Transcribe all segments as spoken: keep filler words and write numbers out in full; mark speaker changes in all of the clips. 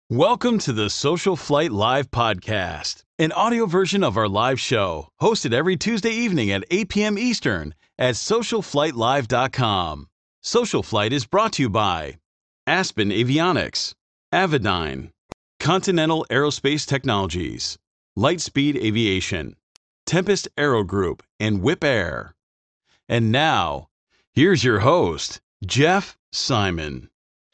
Speaker 1: Welcome to the Social Flight Live podcast, an audio version of our live show, hosted every Tuesday evening at eight p.m. Eastern at social flight live dot com. Social Flight is brought to you by Aspen Avionics, Avidyne, Continental Aerospace Technologies, Lightspeed Aviation, Tempest Aero Group, and Whip Air. And now, here's your host, Jeff Simon.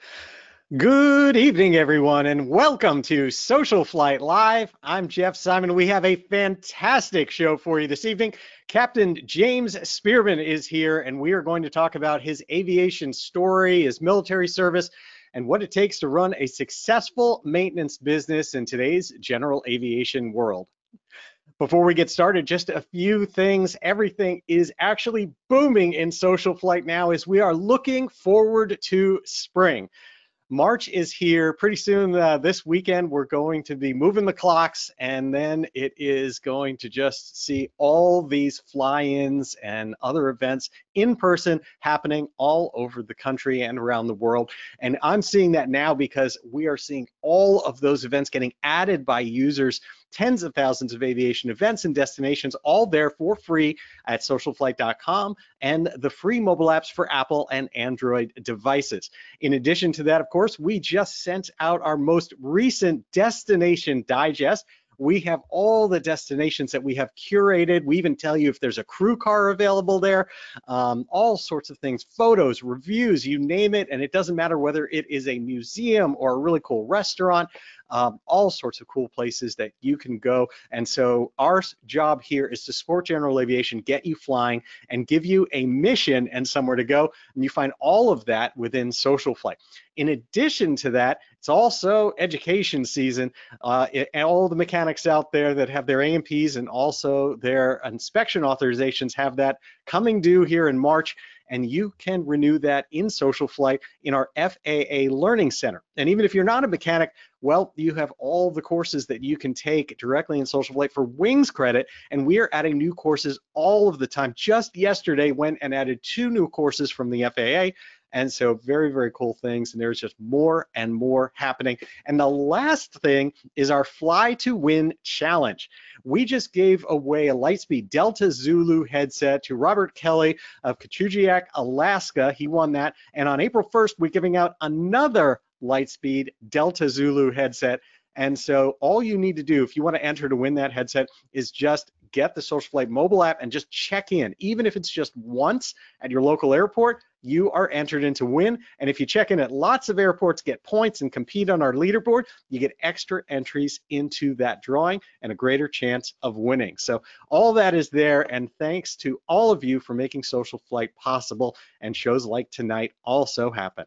Speaker 2: Good evening, everyone, and welcome to Social Flight Live. I'm Jeff Simon. We have a fantastic show for you this evening. Captain James Spearman is here, and we are going to talk about his aviation story, his military service, and what it takes to run a successful maintenance business in today's general aviation world. Before we get started, just a few things. Everything is actually booming in social flight now as we are looking forward to spring. March is here. Pretty soon uh, this weekend, we're going to be moving the clocks, and then it is going to just see all these fly-ins and other events in person happening all over the country and around the world. And I'm seeing that now because we are seeing all of those events getting added by users, tens of thousands of aviation events and destinations, all there for free at social flight dot com and the free mobile apps for Apple and Android devices. In addition to that, of course, we just sent out our most recent destination digest. We have all the destinations that we have curated. We even tell you if there's a crew car available there, um, all sorts of things, photos, reviews, you name it. And it doesn't matter whether it is a museum or a really cool restaurant, um, all sorts of cool places that you can go. And so our job here is to support general aviation, get you flying, and give you a mission and somewhere to go. And you find all of that within Social Flight. In addition to that, it's also education season. Uh, it, and all the mechanics out there that have their A M Ps and also their inspection authorizations have that coming due here in March. And you can renew that in Social Flight in our F A A Learning Center. And even if you're not a mechanic, well, you have all the courses that you can take directly in Social Flight for wings credit. And we are adding new courses all of the time. Just yesterday went and added two new courses from the F A A. And so very, very cool things. And there's just more and more happening. And the last thing is our Fly to Win challenge. We just gave away a Lightspeed Delta Zulu headset to Robert Kelly of Kachugiak, Alaska. He won that. And on April first, we're giving out another Lightspeed Delta Zulu headset. And so all you need to do if you want to enter to win that headset is just get the Social Flight mobile app and just check in. Even if it's just once at your local airport, you are entered in to win. And if you check in at lots of airports, get points, and compete on our leaderboard, you get extra entries into that drawing and a greater chance of winning. So all that is there. And thanks to all of you for making Social Flight possible, and shows like tonight also happen.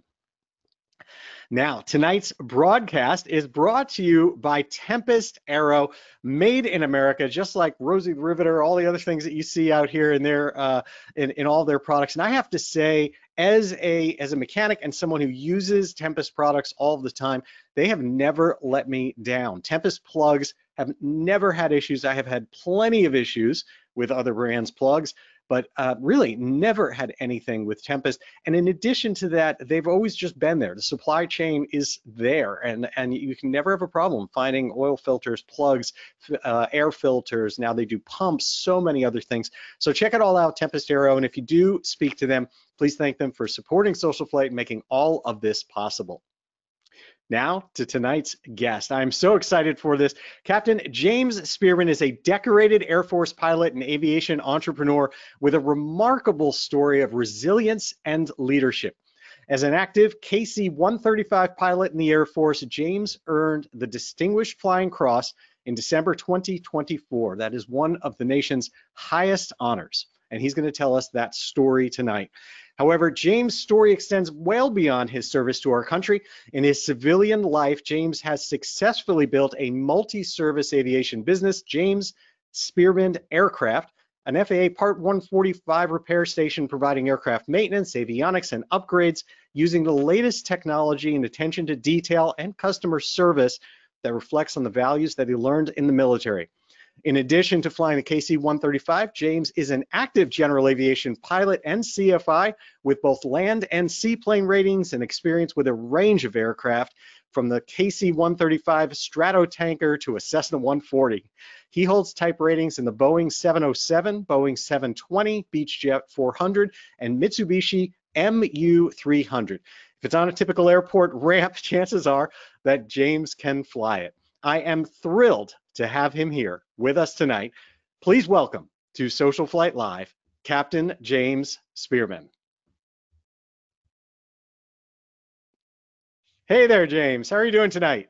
Speaker 2: Now, tonight's broadcast is brought to you by Tempest Aero, made in America, just like Rosie the Riveter, all the other things that you see out here in their uh, in, in all their products. And I have to say, as a as a mechanic and someone who uses Tempest products all the time, they have never let me down. Tempest plugs have never had issues. I have had plenty of issues with other brands' plugs, but uh, really never had anything with Tempest. And in addition to that, they've always just been there. The supply chain is there, and, and you can never have a problem finding oil filters, plugs, uh, air filters. Now they do pumps, so many other things. So check it all out, Tempest Aero. And if you do speak to them, please thank them for supporting Social Flight and making all of this possible. Now to tonight's guest. I'm so excited for this. Captain James Spearman is a decorated Air Force pilot and aviation entrepreneur with a remarkable story of resilience and leadership. As an active K C one thirty-five pilot in the Air Force, James earned the Distinguished Flying Cross in December twenty twenty-four. That is one of the nation's highest honors, and he's going to tell us that story tonight. However, James' story extends well beyond his service to our country. In his civilian life, James has successfully built a multi-service aviation business, James Spearman Aircraft, an F A A Part one forty-five repair station providing aircraft maintenance, avionics, and upgrades using the latest technology and attention to detail and customer service that reflects on the values that he learned in the military. In addition to flying the K C one thirty-five, James is an active general aviation pilot and C F I with both land and seaplane ratings and experience with a range of aircraft, from the K C one thirty-five Stratotanker to a Cessna one forty. He holds type ratings in the Boeing seven oh seven, Boeing seven twenty, Beechjet four hundred, and Mitsubishi M U three hundred. If it's on a typical airport ramp, chances are that James can fly it. I am thrilled to have him here with us tonight. Please welcome to Social Flight Live, Captain James Spearman. Hey there, James. How are you doing tonight?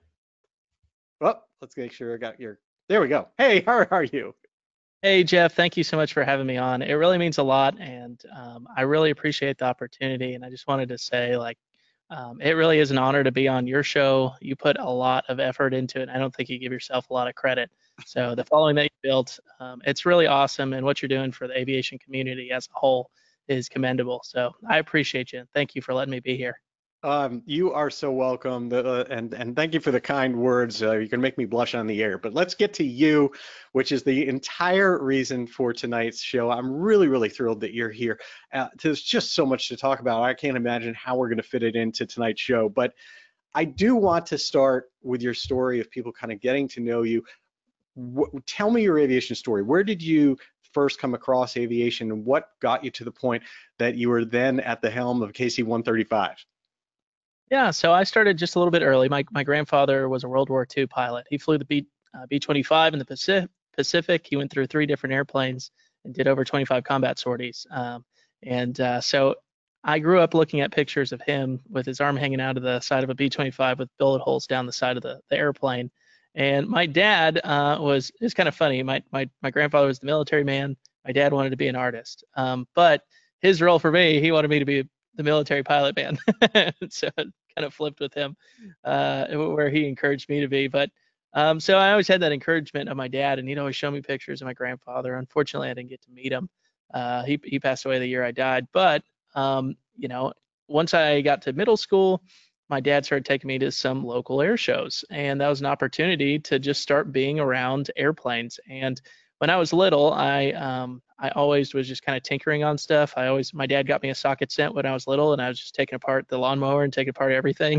Speaker 2: Oh, let's make sure I got your, there we go. Hey, how are you?
Speaker 3: Hey, Jeff, thank you so much for having me on. It really means a lot, and um, I really appreciate the opportunity. And I just wanted to say, like, um, it really is an honor to be on your show. You put a lot of effort into it, and I don't think you give yourself a lot of credit. So the following that you built, um, it's really awesome, and what you're doing for the aviation community as a whole is commendable. So I appreciate you, and thank you for letting me be here.
Speaker 2: Um, you are so welcome, the, uh, and and thank you for the kind words. Uh, you can make me blush on the air. But let's get to you, which is the entire reason for tonight's show. I'm really, really thrilled that you're here. Uh, there's just so much to talk about. I can't imagine how we're going to fit it into tonight's show. But I do want to start with your story of people kind of getting to know you. W- tell me your aviation story. Where did you first come across aviation, and what got you to the point that you were then at the helm of K C one thirty-five?
Speaker 3: Yeah, so I started just a little bit early. My my grandfather was a World War Two pilot. He flew the B uh, B twenty-five in the Pacific. Pacific. He went through three different airplanes and did over twenty-five combat sorties. Um, and uh, so I grew up looking at pictures of him with his arm hanging out of the side of a B twenty-five with bullet holes down the side of the, the airplane. And my dad uh, was it's kind of funny. My my my grandfather was the military man. My dad wanted to be an artist, um, but his role for me, he wanted me to be the military pilot man. So it kind of flipped with him, uh, where he encouraged me to be. But um, so I always had that encouragement of my dad, and he'd always show me pictures of my grandfather. Unfortunately, I didn't get to meet him. Uh, he he passed away the year I died. But um, you know, once I got to middle school, my dad started taking me to some local air shows, and that was an opportunity to just start being around airplanes. And when I was little, I um, I always was just kind of tinkering on stuff. I always, my dad got me a socket set when I was little, and I was just taking apart the lawnmower and taking apart everything.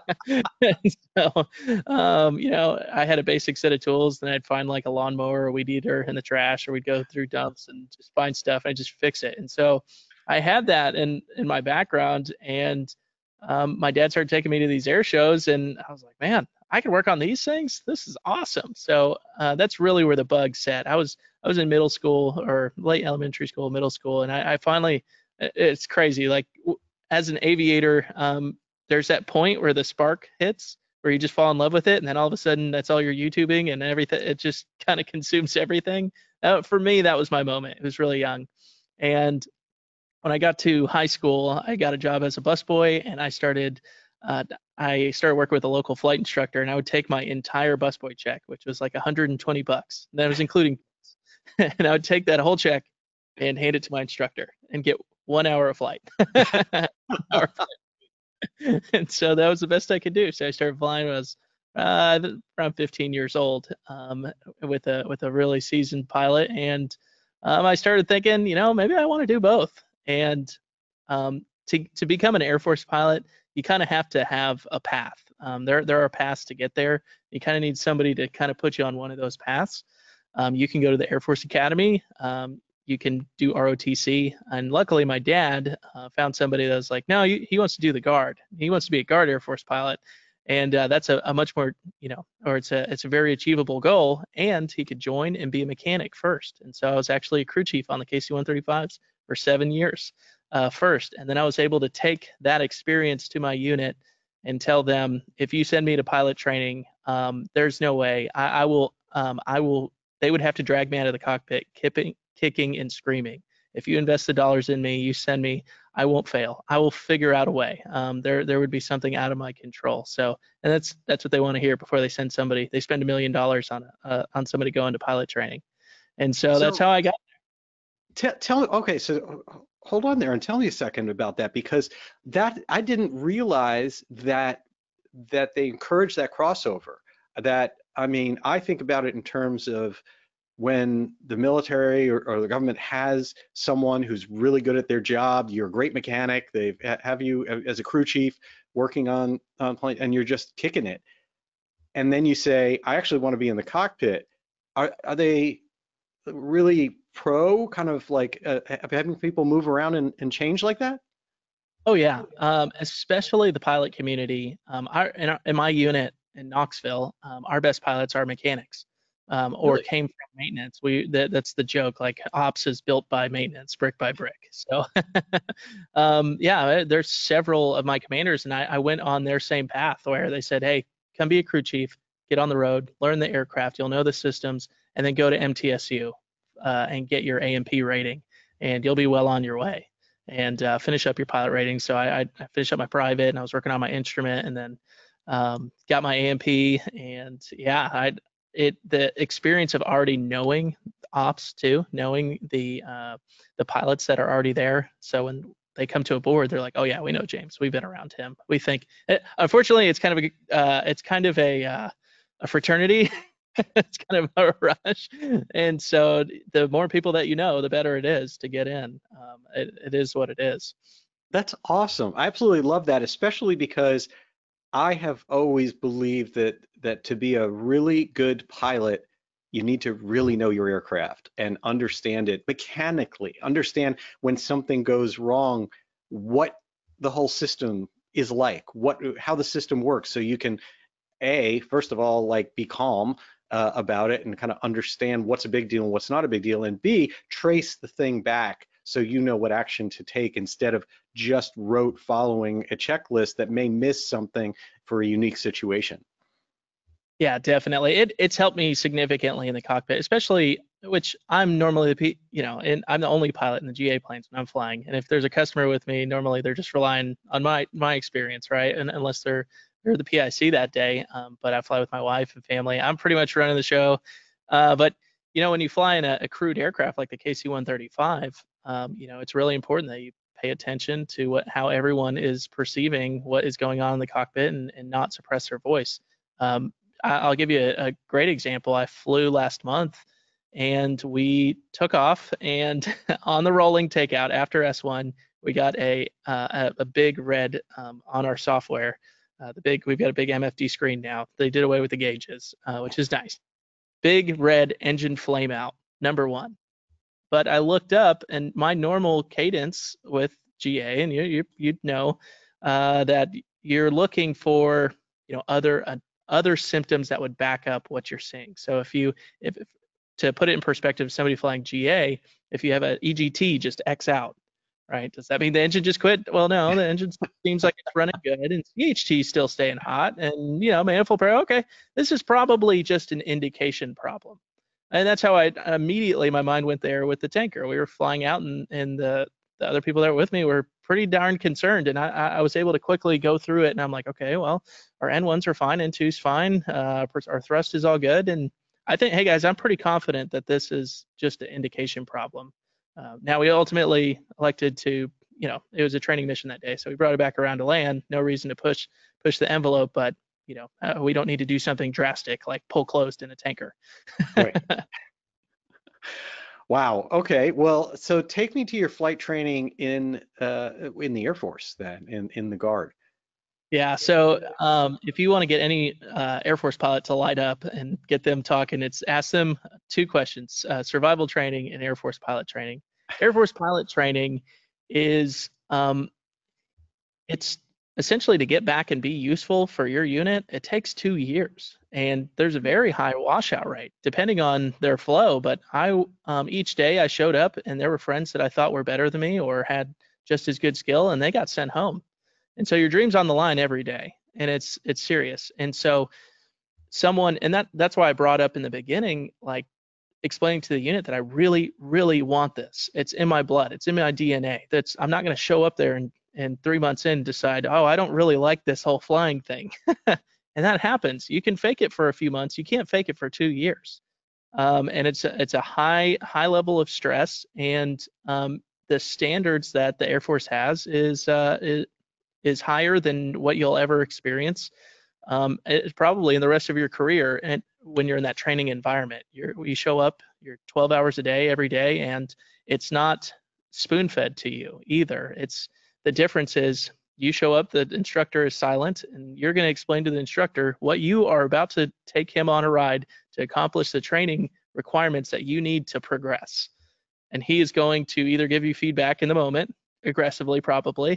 Speaker 3: So, um, you know, I had a basic set of tools, then I'd find like a lawnmower or a weed eater in the trash, or we'd go through dumps and just find stuff and I'd just fix it. And so I had that in, in my background, and um, my dad started taking me to these air shows, and I was like, man, I can work on these things. This is awesome. So uh, that's really where the bug set. I was I was in middle school or late elementary school, middle school, and I, I finally, it's crazy. Like as an aviator, um, there's that point where the spark hits, where you just fall in love with it, and then all of a sudden that's all you're YouTubing and everything. It just kind of consumes everything. Uh, for me, that was my moment. It was really young, and when I got to high school, I got a job as a busboy, and I started. Uh, I started working with a local flight instructor, and I would take my entire busboy check, which was like one hundred twenty bucks. That was including, and I would take that whole check and hand it to my instructor and get one hour of flight. Hour of flight. And so that was the best I could do. So I started flying when I was uh, around fifteen years old, um, with a with a really seasoned pilot, and um, I started thinking, you know, maybe I want to do both. And um, to to become an Air Force pilot, you kind of have to have a path. Um, there there are paths to get there. You kind of need somebody to kind of put you on one of those paths. Um, you can go to the Air Force Academy. Um, you can do R O T C. And luckily, my dad uh, found somebody that was like, no, he, he wants to do the Guard. He wants to be a Guard Air Force pilot. And uh, that's a, a much more, you know, or it's a it's a very achievable goal. And he could join and be a mechanic first. And so I was actually a crew chief on the K C one thirty-fives for seven years uh, first. And then I was able to take that experience to my unit and tell them, if you send me to pilot training, um, there's no way I, I will, um, I will, they would have to drag me out of the cockpit, kicking, kicking and screaming. If you invest the dollars in me, you send me, I won't fail. I will figure out a way. Um, there, there would be something out of my control. So, and that's that's what they want to hear before they send somebody. They spend a million dollars on uh, on somebody going to pilot training, and so, so that's how I got
Speaker 2: there. T- tell okay, so hold on there and tell me a second about that, because that I didn't realize that that they encourage that crossover. That I mean, I think about it in terms of when the military or, or the government has someone who's really good at their job, you're a great mechanic, they have you as a crew chief working on, on plane, and you're just kicking it. And then you say, I actually want to be in the cockpit. Are, are they really pro kind of like uh, having people move around and, and change like that?
Speaker 3: Oh yeah, um, especially the pilot community. Um, our, in, our, in my unit in Knoxville, um, our best pilots are mechanics, um, or
Speaker 2: Really?
Speaker 3: came from maintenance. We that, that's the joke. Like ops is built by maintenance, brick by brick. So, um, yeah, there's several of my commanders, and I, I went on their same path where they said, "Hey, come be a crew chief, get on the road, learn the aircraft, you'll know the systems, and then go to M T S U uh, and get your A M P rating, and you'll be well on your way." And uh, finish up your pilot rating. So I, I finished up my private, and I was working on my instrument, and then um, got my A M P. And yeah, I it the experience of already knowing ops too, knowing the uh, the pilots that are already there. So when they come to a board, they're like, "Oh yeah, we know James. We've been around him. We think." It, unfortunately, it's kind of a uh, it's kind of a uh, a fraternity. It's kind of a rush, and so the more people that you know, the better it is to get in. Um, it, it is what it is.
Speaker 2: That's awesome. I absolutely love that, especially because I have always believed that that to be a really good pilot, you need to really know your aircraft and understand it mechanically, understand when something goes wrong, what the whole system is like, what how the system works, so you can a first of all like be calm uh, about it and kind of understand what's a big deal and what's not a big deal, and B, trace the thing back so you know what action to take instead of just rote following a checklist that may miss something for a unique situation.
Speaker 3: Yeah, definitely. It it's helped me significantly in the cockpit, especially which I'm normally the you know, and I'm the only pilot in the G A planes when I'm flying. And if there's a customer with me, normally they're just relying on my my experience, right? And unless they're they're the P I C that day, um, but I fly with my wife and family. I'm pretty much running the show. Uh, but you know, when you fly in a, a crewed aircraft like the K C one thirty-five, um, you know, it's really important that you pay attention to what how everyone is perceiving what is going on in the cockpit and, and not suppress their voice. Um, I'll give you a, a great example. I flew last month and we took off, and on the rolling takeout after S one, we got a uh, a, a big red um, on our software. Uh, the big we've got a big M F D screen now. They did away with the gauges, uh, which is nice. Big red engine flame out, number one. But I looked up, and my normal cadence with G A, and you you you'd know uh, that you're looking for you know other uh, other symptoms that would back up what you're seeing. So if you, if, if to put it in perspective, somebody flying G A, if you have an E G T just X out, right? Does that mean the engine just quit? Well, no, the engine seems like it's running good, and C H T is still staying hot, and you know, manifold pressure. Okay, this is probably just an indication problem, and that's how I immediately my mind went there with the tanker. We were flying out, and and the the other people that were with me were pretty darn concerned, and I, I was able to quickly go through it, and I'm like, okay, well, our N ones are fine, N two's fine, uh, our thrust is all good, and I think, hey guys, I'm pretty confident that this is just an indication problem. Uh, now we ultimately elected to, you know, it was a training mission that day, so we brought it back around to land. No reason to push push the envelope, but you know, uh, we don't need to do something drastic like pull closed in a tanker.
Speaker 2: Right. Wow. Okay. Well, so take me to your flight training in uh, in the Air Force then, in in the Guard.
Speaker 3: Yeah, so um, if you want to get any uh, Air Force pilot to light up and get them talking, it's ask them two questions: uh, survival training and Air Force pilot training. Air Force pilot training is um, it's essentially to get back and be useful for your unit. It takes two years, and there's a very high washout rate depending on their flow. But I um, each day I showed up, and there were friends that I thought were better than me or had just as good skill, and they got sent home. And so your dream's on the line every day, and it's it's serious. And so someone, and that that's why I brought up in the beginning, like explaining to the unit that I really, really want this. It's in my blood. It's in my D N A. That's I'm not going to show up there and and three months in decide, oh, I don't really like this whole flying thing. And that happens. You can fake it for a few months. You can't fake it for two years. Um, and it's a, it's a high high level of stress, and um, the standards that the Air Force has is uh, is, is higher than what you'll ever experience. Um, it's probably in the rest of your career, and when you're in that training environment, you're, you show up, you're twelve hours a day every day, and it's not spoon fed to you either. It's the difference is you show up, the instructor is silent, and you're going to explain to the instructor what you are about to take him on a ride to accomplish the training requirements that you need to progress. And he is going to either give you feedback in the moment, aggressively probably,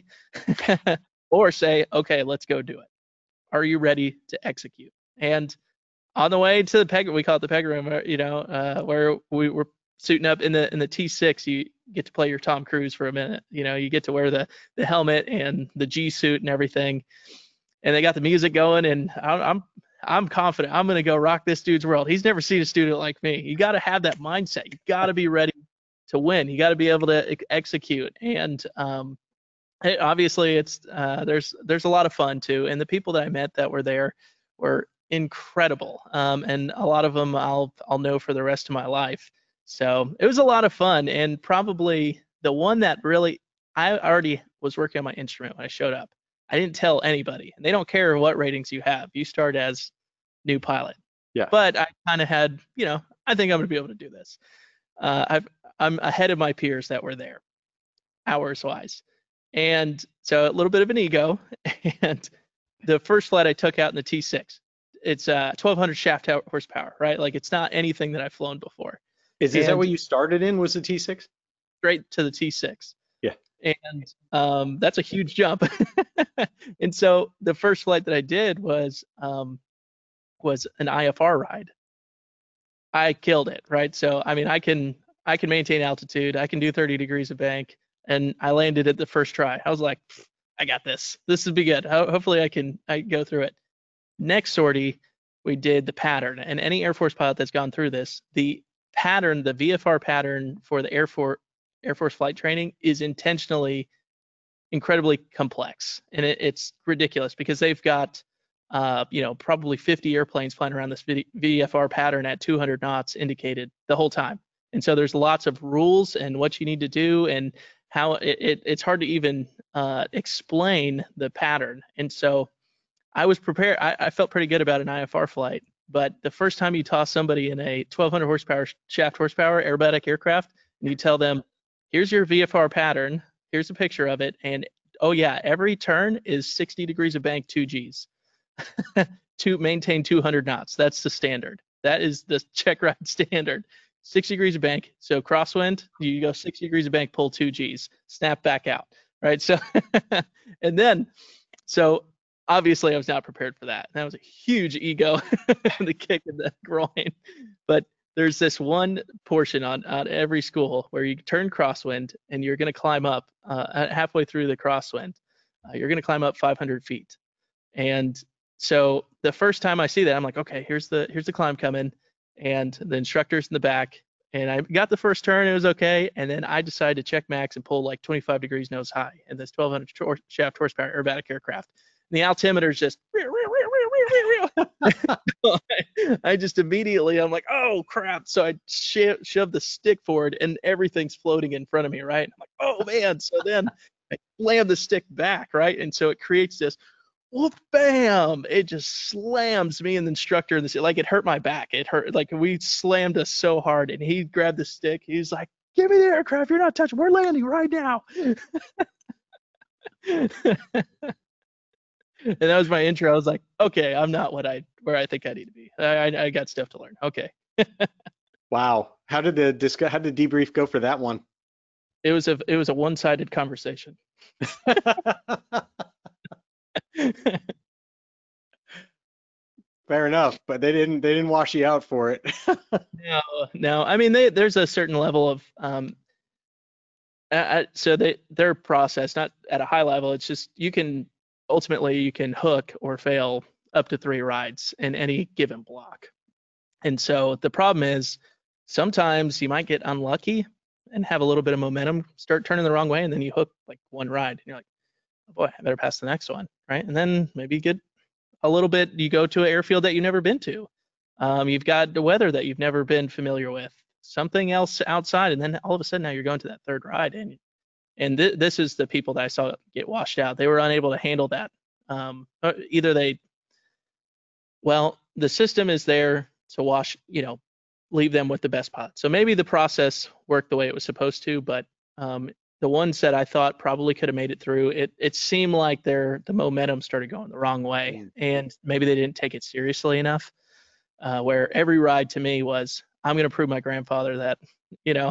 Speaker 3: or say, okay, let's go do it. Are you ready to execute? And on the way to the peg, we call it the peg room, you know, uh, where we were suiting up in the in the T six, you get to play your Tom Cruise for a minute. You know, you get to wear the the helmet and the G suit and everything, and they got the music going, and I'm I'm, I'm confident I'm gonna go rock this dude's world. He's never seen a student like me. You got to have that mindset. You got to be ready to win. You got to be able to ex- execute, and um, it, obviously it's uh, there's there's a lot of fun too, and the people that I met that were there were incredible, um, and a lot of them I'll I'll know for the rest of my life. So it was a lot of fun, and probably the one that really, I already was working on my instrument when I showed up. I didn't tell anybody, and they don't care what ratings you have. You start as new pilot.
Speaker 2: Yeah.
Speaker 3: But I kind of had, you know, I think I'm gonna be able to do this. Uh, I've, I'm ahead of my peers that were there, hours wise, and so a little bit of an ego. And the first flight I took out in the T six, it's uh, twelve hundred shaft horsepower, right? Like it's not anything that I've flown before.
Speaker 2: Is, is that what you started in, was the T six?
Speaker 3: Straight to the T six.
Speaker 2: Yeah.
Speaker 3: And um, that's a huge jump. And so the first flight that I did was um, was an I F R ride. I killed it, right? So I mean, I can I can maintain altitude. I can do thirty degrees of bank, and I landed it the first try. I was like, I got this. This will be good. Ho- hopefully, I can I can go through it. Next sortie, we did the pattern, and any Air Force pilot that's gone through this, the pattern, the V F R pattern for the Air Force Air Force flight training is intentionally incredibly complex, and it, it's ridiculous because they've got uh, you know, probably fifty airplanes flying around this V F R pattern at two hundred knots indicated the whole time. And so there's lots of rules and what you need to do and how it, it it's hard to even uh, explain the pattern. And so I was prepared. I, I felt pretty good about an I F R flight. But the first time you toss somebody in a twelve hundred horsepower shaft horsepower aerobatic aircraft and you tell them, here's your V F R pattern, here's a picture of it, and oh yeah, every turn is sixty degrees of bank, two G's to maintain two hundred knots. That's the standard. That is the check ride standard. sixty degrees of bank. So crosswind, you go sixty degrees of bank, pull two G's, snap back out, right? So, and then, so obviously I was not prepared for that. That was a huge ego, the kick in the groin. But there's this one portion on, on every school where you turn crosswind and you're going to climb up uh, halfway through the crosswind. Uh, you're going to climb up five hundred feet. And so the first time I see that, I'm like, okay, here's the here's the climb coming, and the instructor's in the back. And I got the first turn, it was okay. And then I decided to check max and pull like twenty-five degrees nose high in this twelve hundred shaft horsepower aerobatic aircraft. And the altimeter is just, I just immediately, I'm like, oh crap. So I sho- shoved the stick forward and everything's floating in front of me, right? I'm like, oh man. So then I slam the stick back, right? And so it creates this, whoop, bam. It just slams me and the instructor in the, like it hurt my back. It hurt, like we slammed us so hard and he grabbed the stick. He's like, give me the aircraft. You're not touching. We're landing right now. And that was my intro. I was like, okay, I'm not what I where I think I need to be. I, I, I got stuff to learn. Okay.
Speaker 2: Wow. How did the discuss? How did the debrief go for that one?
Speaker 3: It was a it was a one-sided conversation.
Speaker 2: Fair enough, but they didn't they didn't wash you out for it.
Speaker 3: no, no. I mean, they, there's a certain level of um. Uh, so they their process, not at a high level. It's just you can. Ultimately, you can hook or fail up to three rides in any given block. And so the problem is sometimes you might get unlucky and have a little bit of momentum, start turning the wrong way, and then you hook like one ride. And you're like, oh boy, I better pass the next one, right? And then maybe you get a little bit, you go to an airfield that you've never been to. Um, you've got the weather that you've never been familiar with, something else outside, and then all of a sudden now you're going to that third ride. And And th- this is the people that I saw get washed out. They were unable to handle that. Um, either they, well, the system is there to wash, you know, leave them with the best pilot. So maybe the process worked the way it was supposed to, but um, the ones that I thought probably could have made it through, it it seemed like their the momentum started going the wrong way,
Speaker 2: Mm.
Speaker 3: and maybe they didn't take it seriously enough. Uh, where every ride to me was, I'm going to prove my grandfather that, you know,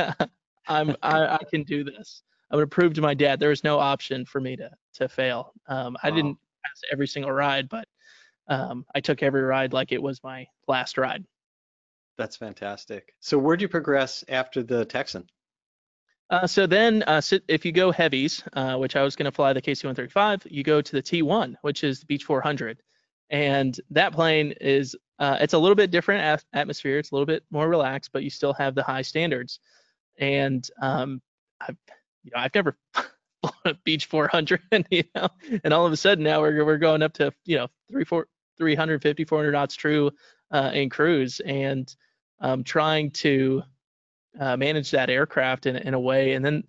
Speaker 3: I'm I, I can do this. I'm going to prove to my dad there was no option for me to to fail. Um, I
Speaker 2: Wow.
Speaker 3: didn't pass every single ride, but um, I took every ride like it was my last ride.
Speaker 2: That's fantastic. So where'd you progress after the Texan?
Speaker 3: Uh, so then, uh, so if you go heavies, uh, which I was going to fly the K C one thirty-five, you go to the T one, which is the Beech four hundred, and that plane is uh, it's a little bit different at- atmosphere. It's a little bit more relaxed, but you still have the high standards. And um, I've you know I've never flown a Beech four hundred, you know, and all of a sudden now we're we're going up to you know three four three fifty, four hundred knots true uh, in cruise, and um, trying to uh, manage that aircraft in, in a way, and then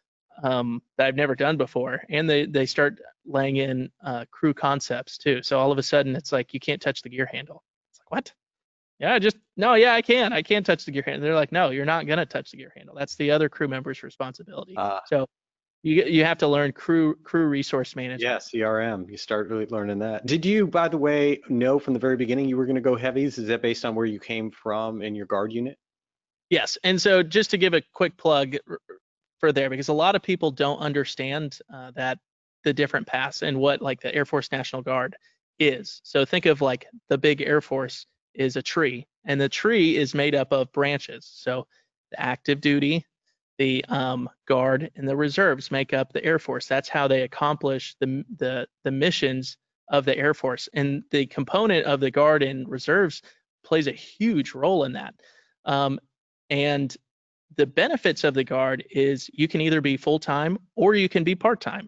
Speaker 3: um, that I've never done before. And they they start laying in uh, crew concepts too. So all of a sudden it's like you can't touch the gear handle. It's like, what? Yeah, just no, yeah, I can. I can touch the gear handle. They're like, no, you're not gonna touch the gear handle. That's the other crew member's responsibility.
Speaker 2: Uh,
Speaker 3: So you you have to learn crew crew resource management.
Speaker 2: yeah, C R M. You start really learning that. Did you, by the way, know from the very beginning you were going to go heavies? Is that based on where you came from in your guard unit?
Speaker 3: Yes, and so just to give a quick plug r- r- for there, because a lot of people don't understand uh, that the different paths and what like the Air Force National Guard is. So think of like the big Air Force is a tree, and the tree is made up of branches. So the active duty, the um, guard, and the reserves make up the Air Force. That's how they accomplish the the the missions of the Air Force, and the component of the guard and reserves plays a huge role in that. Um, and the benefits of the guard is you can either be full-time or you can be part-time.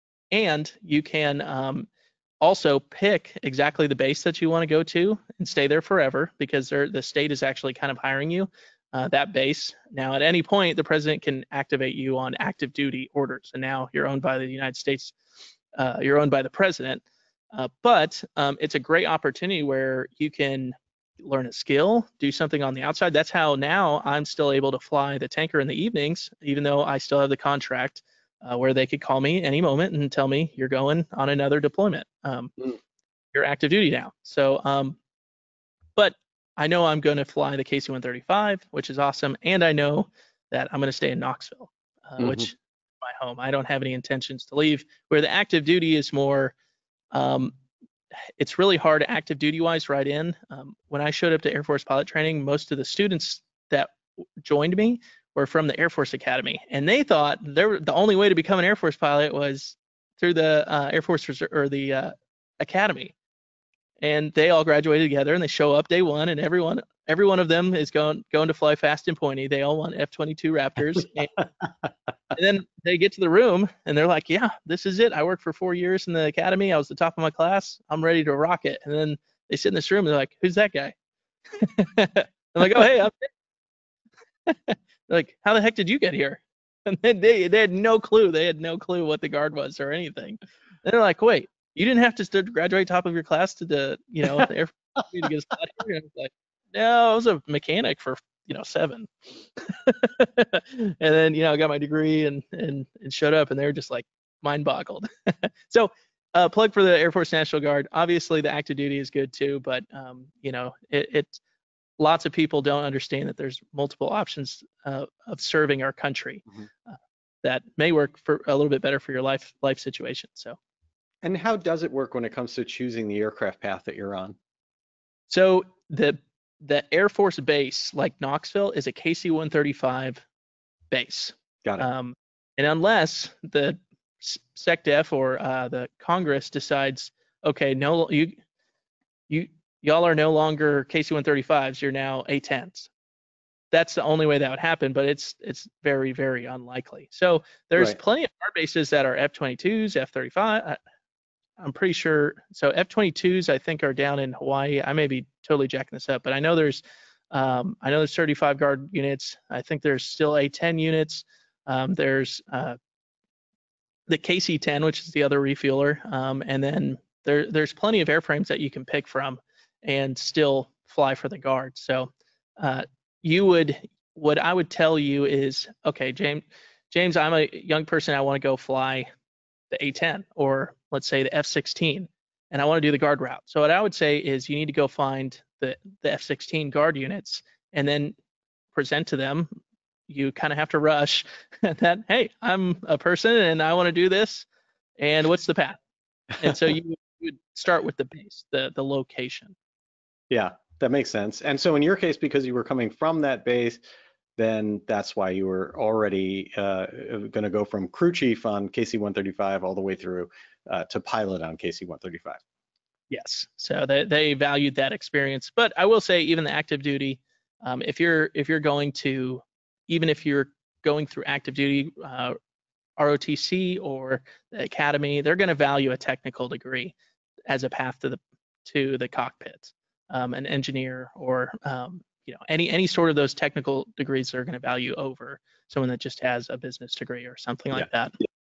Speaker 3: And you can um, also pick exactly the base that you want to go to and stay there forever, because the state is actually kind of hiring you, uh, that base. Now, at any point, the president can activate you on active duty orders. And now you're owned by the United States. Uh, you're owned by the president. Uh, but um, it's a great opportunity where you can learn a skill, do something on the outside. That's how now I'm still able to fly the tanker in the evenings, even though I still have the contract uh, where they could call me any moment and tell me you're going on another deployment. Um,
Speaker 2: Mm.
Speaker 3: You're active duty now. So, um, but I know I'm going to fly the K C one thirty-five, which is awesome, and I know that I'm going to stay in Knoxville, uh,
Speaker 2: Mhm.
Speaker 3: which is my home. I don't have any intentions to leave. Where the active duty is more um, it's really hard active duty wise right in. Um, when I showed up to Air Force pilot training, most of the students that joined me were from the Air Force Academy, and they thought they were, the only way to become an Air Force pilot was through the uh, Air Force Reserve, or the uh, Academy. And they all graduated together, and they show up day one, and everyone every one of them is going going to fly fast and pointy. They all want F twenty-two Raptors. And, and then they get to the room and they're like, yeah, this is it. I worked for four years in the academy. I was the top of my class. I'm ready to rock it. And then they sit in this room and they're like, who's that guy? I'm like, oh, hey, I'm they're like, how the heck did you get here? And then they, they had no clue. They had no clue what the guard was or anything. And they're like, wait, you didn't have to st- graduate top of your class to the, you know, the Air Force to get a spot here. And I was like, no, I was a mechanic for, you know, seven. And then, you know, I got my degree and, and, and showed up, and they were just like mind boggled. So uh, plug for the Air Force National Guard. Obviously the active duty is good too, but um, you know, it, it lots of people don't understand that there's multiple options uh, of serving our country
Speaker 2: Mhm.
Speaker 3: uh, that may work for a little bit better for your life life situation. So,
Speaker 2: And how does it work when it comes to choosing the aircraft path that you're on?
Speaker 3: so the the Air Force base, like Knoxville, is a K C one thirty-five base.
Speaker 2: Got it.
Speaker 3: Um, and unless the S- SecDef or uh, the Congress decides, okay, no, you you y'all are no longer K C one thirty-fives, you're now A tens. That's the only way that would happen, but it's it's very, very unlikely. So there's
Speaker 2: Right.
Speaker 3: plenty of our bases that are F twenty-twos, F thirty-five. I, I'm pretty sure. So F twenty-twos, I think, are down in Hawaii. I may be totally jacking this up, but I know there's um, I know there's thirty-five guard units. I think there's still A ten units. Um, there's uh, the K C ten, which is the other refueler, um, and then there there's plenty of airframes that you can pick from and still fly for the guard. So uh, you would, what I would tell you is, okay, James, James, I'm a young person. I want to go fly the A ten or let's say the F sixteen, and I want to do the guard route. So what I would say is you need to go find the, the F sixteen guard units and then present to them. You kind of have to rush that, hey, I'm a person and I want to do this. And what's the path? And so you would, you would start with the base, the, the location.
Speaker 2: Yeah, that makes sense. And so in your case, because you were coming from that base, then that's why you were already uh, going to go from crew chief on K C one thirty-five all the way through uh, to pilot on K C one thirty-five.
Speaker 3: Yes, so they, they valued that experience. But I will say, even the active duty, um, if you're if you're going to, even if you're going through active duty, uh, R O T C or the academy, they're going to value a technical degree as a path to the to the cockpit. Um, an engineer or um, you know any any sort of those technical degrees are going to value over someone that just has a business degree or something like
Speaker 2: Yeah.
Speaker 3: that.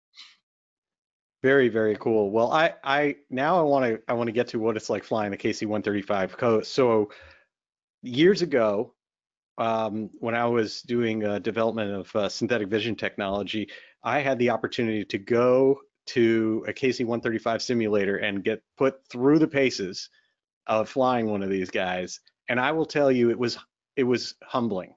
Speaker 2: Very, very cool. Well, I, I now I want to I want to get to what it's like flying the K C one thirty-five. So years ago, um, when I was doing uh, development of uh, synthetic vision technology, I had the opportunity to go to a K C one thirty-five simulator and get put through the paces of flying one of these guys. And I will tell you, it was it was humbling.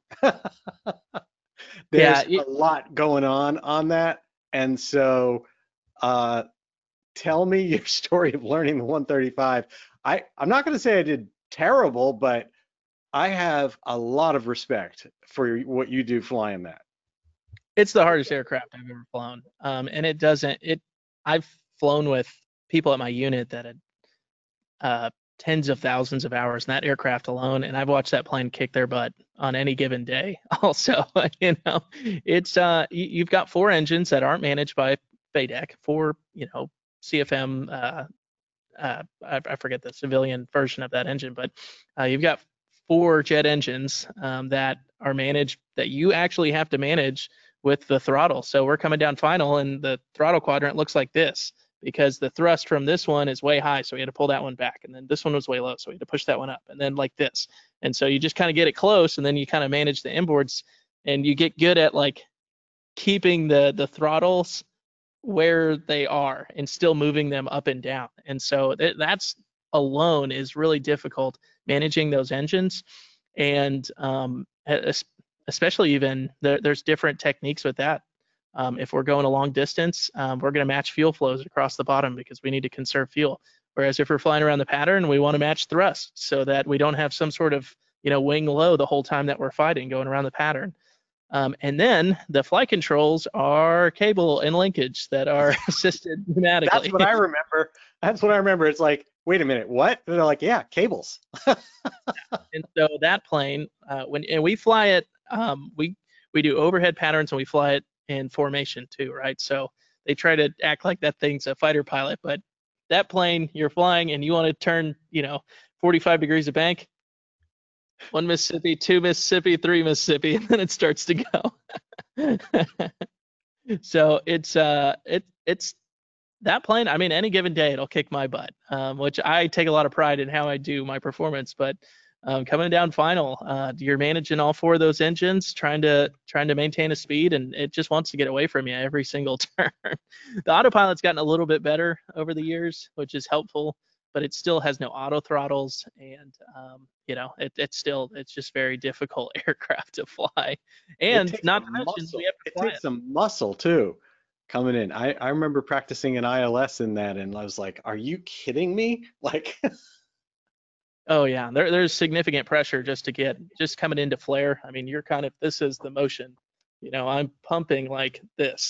Speaker 2: There's
Speaker 3: Yeah, it,
Speaker 2: a lot going on on that, and so. Uh, tell me your story of learning the one thirty-five. I, I'm not going to say I did terrible, but I have a lot of respect for what you do flying that.
Speaker 3: it's the hardest aircraft I've ever flown, um, and it doesn't. It I've flown with people at my unit that had uh, tens of thousands of hours in that aircraft alone, and I've watched that plane kick their butt on any given day. Also, you know, it's uh, you, you've got four engines that aren't managed by F A D E C, four, you know, C F M. Uh, uh, I, I forget the civilian version of that engine, but uh, you've got four jet engines um, that are managed that you actually have to manage with the throttle. So we're coming down final, and the throttle quadrant looks like this, because the thrust from this one is way high, so we had to pull that one back, and then this one was way low, so we had to push that one up, and then like this. And so you just kind of get it close, and then you kind of manage the inboards, and you get good at like keeping the the throttles where they are and still moving them up and down. And so th- that's alone is really difficult, managing those engines. And um, es- especially even there, there's different techniques with that. Um, if we're going a long distance, um, we're going to match fuel flows across the bottom because we need to conserve fuel. Whereas if we're flying around the pattern, we want to match thrust so that we don't have some sort of, you know, wing low the whole time that we're fighting going around the pattern. Um, and then the flight controls are cable and linkage that are assisted pneumatically.
Speaker 2: That's what I remember. That's what I remember. It's like, wait a minute, what? And they're like, yeah, cables.
Speaker 3: And so that plane, uh, when and we fly it, um, we we do overhead patterns and we fly it in formation too, right? So they try to act like that thing's a fighter pilot, but that plane you're flying and you want to turn, you know, forty-five degrees of bank, one Mississippi, two Mississippi, three Mississippi, and then it starts to go. So it's uh it it's that plane. I mean, any given day it'll kick my butt, um, which I take a lot of pride in how I do my performance. But um, coming down final, uh, you're managing all four of those engines, trying to trying to maintain a speed, and it just wants to get away from you every single turn. The autopilot's gotten a little bit better over the years, which is helpful, but it still has no auto throttles, and um, you know, it, it's still it's just very difficult aircraft to fly, and not to mention
Speaker 2: muscle.
Speaker 3: we have to
Speaker 2: It
Speaker 3: fly
Speaker 2: takes
Speaker 3: it.
Speaker 2: some muscle too coming in. I, I remember practicing an I L S in that, and I was like, are you kidding me? Like,
Speaker 3: Oh yeah, there, there's significant pressure just to get just coming into flare. I mean, you're kind of this is the motion. You know, I'm pumping like this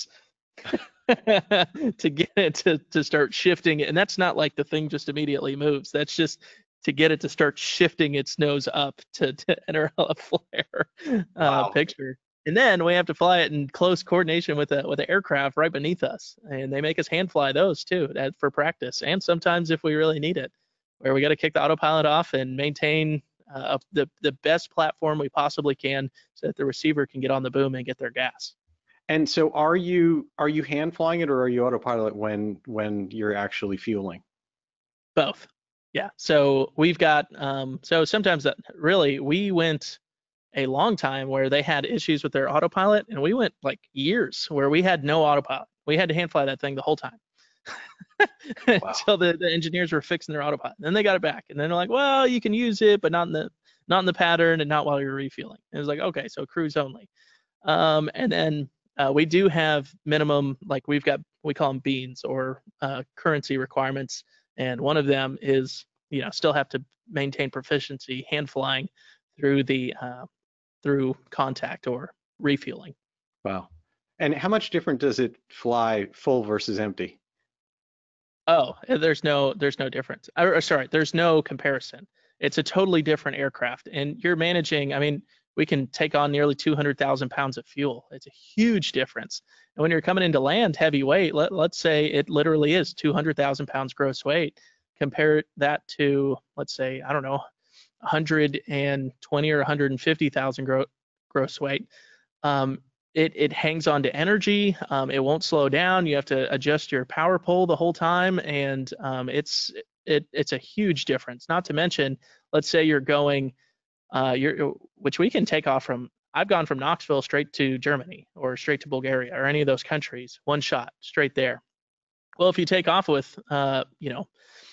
Speaker 3: to get it to to start shifting, and that's not like the thing just immediately moves. That's just to get it to start shifting its nose up to, to enter a flare uh,
Speaker 2: wow.
Speaker 3: picture. And then we have to fly it in close coordination with a with an aircraft right beneath us, and they make us hand fly those too that, for practice, and sometimes if we really need it, where we got to kick the autopilot off and maintain uh, the the best platform we possibly can so that the receiver can get on the boom and get their gas.
Speaker 2: And so are you are you hand flying it, or are you autopilot when when you're actually fueling?
Speaker 3: Both. Yeah. So we've got um, so sometimes that really we went a long time where they had issues with their autopilot, and we went like years where we had no autopilot. We had to hand fly that thing the whole time.
Speaker 2: Wow.
Speaker 3: Until the, the engineers were fixing their autopilot. Then they got it back, and then they're like, well, you can use it, but not in the not in the pattern and not while you're refueling. And it was like, okay, so cruise only. Um, and then uh, we do have minimum, like we've got, we call them beans or uh, currency requirements, and one of them is, you know, still have to maintain proficiency hand flying through the uh, through contact or refueling.
Speaker 2: Wow. And how much different does it fly full versus empty?
Speaker 3: Oh, there's no there's no difference. Or, or sorry, there's no comparison. It's a totally different aircraft, and you're managing. I mean, we can take on nearly two hundred thousand pounds of fuel. It's a huge difference. And when you're coming into land heavy weight, let, let's say it literally is two hundred thousand pounds gross weight. Compare that to, let's say, I don't know, one hundred twenty or one hundred fifty thousand gro gross weight. Um, It, it hangs on to energy. Um, it won't slow down. You have to adjust your power pole the whole time, and um, it's it it's a huge difference. Not to mention, let's say you're going, uh, you're which we can take off from. I've gone from Knoxville straight to Germany or straight to Bulgaria or any of those countries, one shot straight there. Well, if you take off with, uh, you know,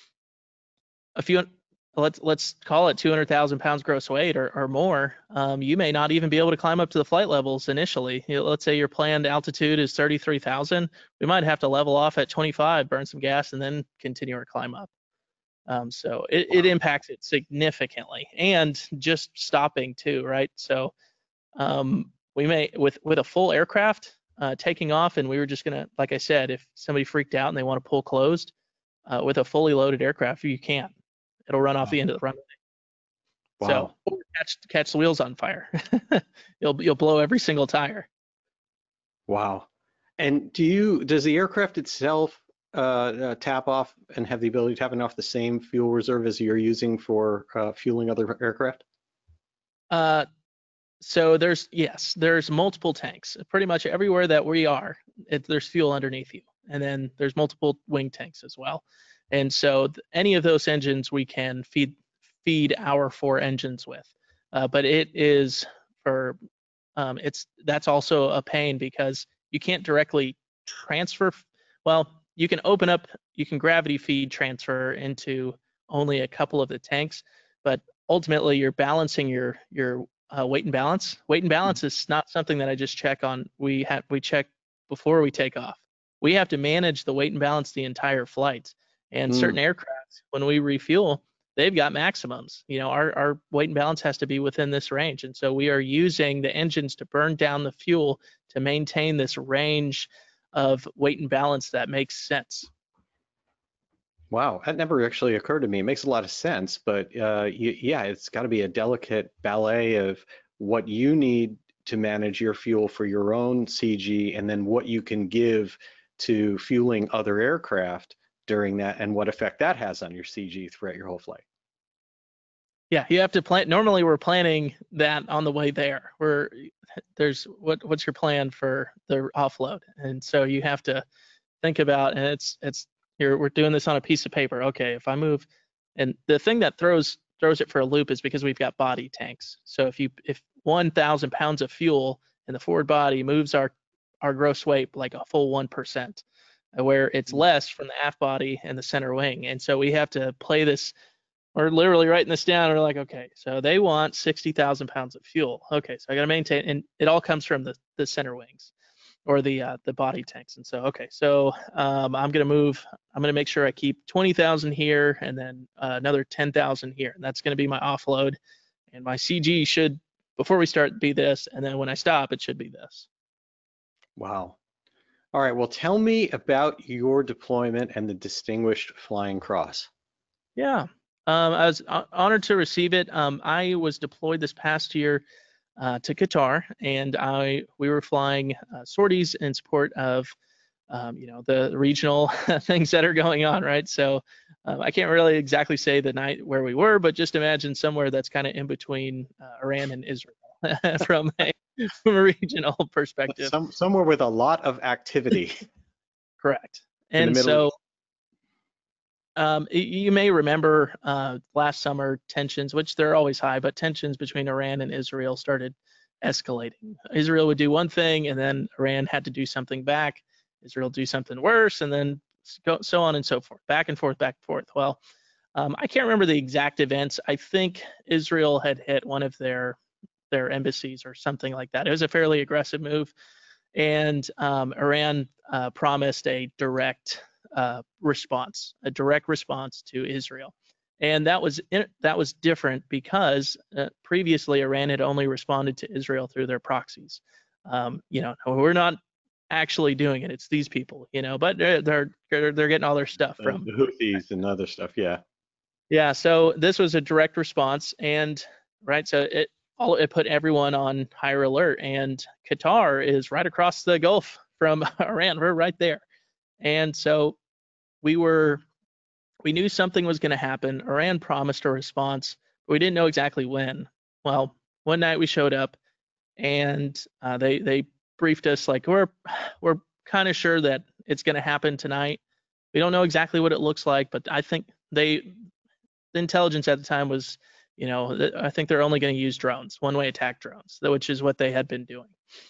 Speaker 3: a few. Let's let's call it two hundred thousand pounds gross weight or, or more, um, you may not even be able to climb up to the flight levels initially. You know, let's say your planned altitude is thirty-three thousand. We might have to level off at twenty-five, burn some gas, and then continue our climb up. Um, so it, it impacts it significantly, and just stopping too, right? So um, we may, with, with a full aircraft uh, taking off, and we were just gonna, like I said, if somebody freaked out and they want to pull closed, uh, with a fully loaded aircraft, you can. It'll run off the end of the runway.
Speaker 2: Wow.
Speaker 3: So or catch catch the wheels on fire. you'll you'll blow every single tire.
Speaker 2: Wow. And do you does the aircraft itself uh, uh, tap off and have the ability to tap off the same fuel reserve as you're using for uh, fueling other aircraft?
Speaker 3: Uh, so there's yes, there's multiple tanks. Pretty much everywhere that we are, it, there's fuel underneath you, and then there's multiple wing tanks as well. And so th any of those engines we can feed feed our four engines with, uh, but it is for um, it's that's also a pain because you can't directly transfer. Well, you can open up, you can gravity feed transfer into only a couple of the tanks, but ultimately you're balancing your your uh, weight and balance. Weight and balance is not something that I just check on. We have we check before we take off. We have to manage the weight and balance the entire flight. And
Speaker 2: Mm.
Speaker 3: certain aircraft, when we refuel, they've got maximums. You know, our, our weight and balance has to be within this range. And so we are using the engines to burn down the fuel to maintain this range of weight and balance that makes sense.
Speaker 2: Wow, that never actually occurred to me. It makes a lot of sense, but uh, you, yeah, it's got to be a delicate ballet of what you need to manage your fuel for your own C G, and then what you can give to fueling other aircraft during that, and what effect that has on your C G throughout your whole flight.
Speaker 3: Yeah, you have to plan. Normally, we're planning that on the way there. We're there's what what's your plan for the offload, and so you have to think about. And it's it's here we're doing this on a piece of paper. Okay, if I move, and the thing that throws throws it for a loop is because we've got body tanks. So if you if one thousand pounds of fuel in the forward body moves our our gross weight like a full one percent, where it's less from the aft body and the center wing, and so we have to play this. We're literally writing this down. We're like, okay, so they want sixty thousand pounds of fuel. Okay, so I got to maintain, and it all comes from the, the center wings or the uh, the body tanks. And so, okay, so um, I'm going to move, I'm going to make sure I keep twenty thousand here and then uh, another ten thousand here. And that's going to be my offload. And my C G should, before we start, be this. And then when I stop, it should be this.
Speaker 2: Wow. All right, well, tell me about your deployment and the Distinguished Flying Cross.
Speaker 3: Yeah. Um, I was honored to receive it. Um, I was deployed this past year uh, to Qatar, and I we were flying uh, sorties in support of, um, you know, the regional things that are going on, right? So um, I can't really exactly say the night where we were, but just imagine somewhere that's kind of in between uh, Iran and Israel from a from a regional perspective.
Speaker 2: Some, somewhere with a lot of activity.
Speaker 3: Correct.
Speaker 2: In the
Speaker 3: And
Speaker 2: Middle
Speaker 3: so.
Speaker 2: East.
Speaker 3: Um, y- you may remember uh, last summer tensions, which they're always high, but tensions between Iran and Israel started escalating. Israel would do one thing, and then Iran had to do something back. Israel do something worse, and then go, so on and so forth, back and forth, back and forth. Well, um, I can't remember the exact events. I think Israel had hit one of their their embassies or something like that. It was a fairly aggressive move, and um, Iran uh, promised a direct uh, response, a direct response to Israel, and that was that was different because uh, previously Iran had only responded to Israel through their proxies. Um, you know, we're not actually doing it; it's these people, you know. But they're they're they're, they're getting all their stuff
Speaker 2: Uh,
Speaker 3: from
Speaker 2: the Houthis and other stuff. Yeah.
Speaker 3: yeah. So this was a direct response, and right, so it all it put everyone on higher alert, and Qatar is right across the Gulf from Iran. We're right there, and so we were we knew something was going to happen. Iran promised a response, but we didn't know exactly when. Well, one night we showed up, and uh, they they briefed us like we're we're kind of sure that it's going to happen tonight. We don't know exactly what it looks like, but I think they the intelligence at the time was, you know, I think they're only going to use drones, one-way attack drones, which is what they had been doing.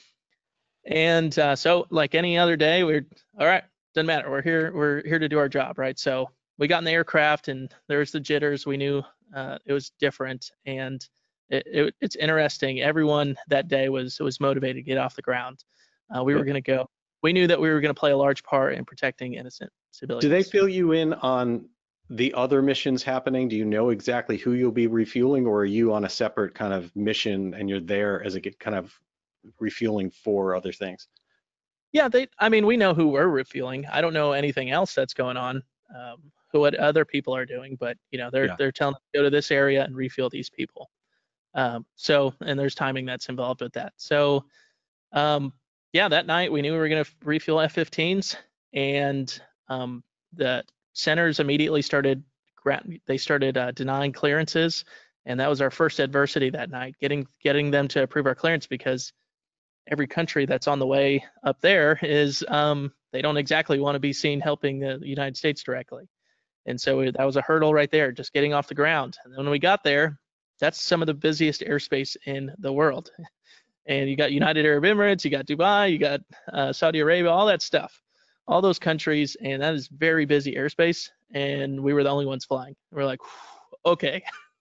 Speaker 3: And uh, so, like any other day, we're all right. Doesn't matter. We're here. We're here to do our job, right? So we got in the aircraft, and there's the jitters. We knew uh, it was different, and it, it, it's interesting. Everyone that day was was motivated to get off the ground. Uh, we
Speaker 2: Yeah.
Speaker 3: were going to go. We knew that we were going to play a large part in protecting innocent civilians.
Speaker 2: Do they fill you in on the other missions happening? Do you know exactly who you'll be refueling, or are you on a separate kind of mission and you're there as a get kind of refueling for other things?
Speaker 3: Yeah, they. I mean, we know who we're refueling. I don't know anything else that's going on. Um, who what other people are doing, but you know, they're
Speaker 2: Yeah.
Speaker 3: they're telling us to go to this area and refuel these people. Um, so, and there's timing that's involved with that. So, um, yeah, that night we knew we were going to refuel F fifteens, and um, the centers immediately started. They started uh, denying clearances, and that was our first adversity that night, getting getting them to approve our clearance because every country that's on the way up there is um, they don't exactly want to be seen helping the United States directly. And so that was a hurdle right there, just getting off the ground. And then when we got there, that's some of the busiest airspace in the world. And you got United Arab Emirates, you got Dubai, you got uh, Saudi Arabia, all that stuff, all those countries, and that is very busy airspace. And we were the only ones flying. We're like, okay,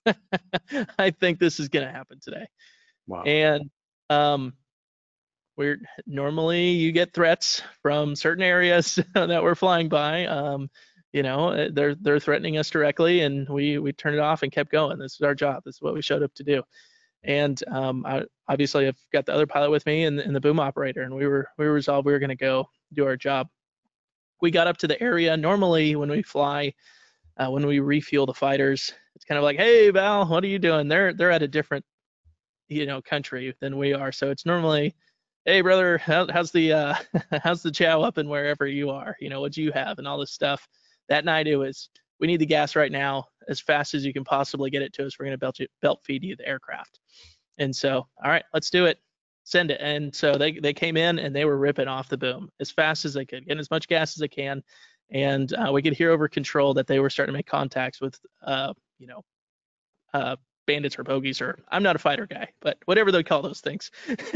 Speaker 3: I think this is going to happen today.
Speaker 2: Wow.
Speaker 3: And um, we're normally you get threats from certain areas that we're flying by. Um, you know, they're they're threatening us directly, and we we turned it off and kept going. This is our job. This is what we showed up to do. And um, I, obviously, I've got the other pilot with me and, and the boom operator, and we were we were resolved we were going to go do our job. We got up to the area. Normally, when we fly, uh, when we refuel the fighters, it's kind of like, hey, Val, what are you doing? They're they're at a different, you know, country than we are. So it's normally, hey, brother, how, how's the uh, how's the chow up and wherever you are? You know, what do you have and all this stuff. That night it was, we need the gas right now as fast as you can possibly get it to us. We're going to belt, belt feed you the aircraft. And so, all right, let's do it. Send it. And so they, they came in and they were ripping off the boom as fast as they could, getting as much gas as they can. And uh, we could hear over control that they were starting to make contacts with, uh, you know, uh, bandits or bogeys, or I'm not a fighter guy, but whatever they call those things,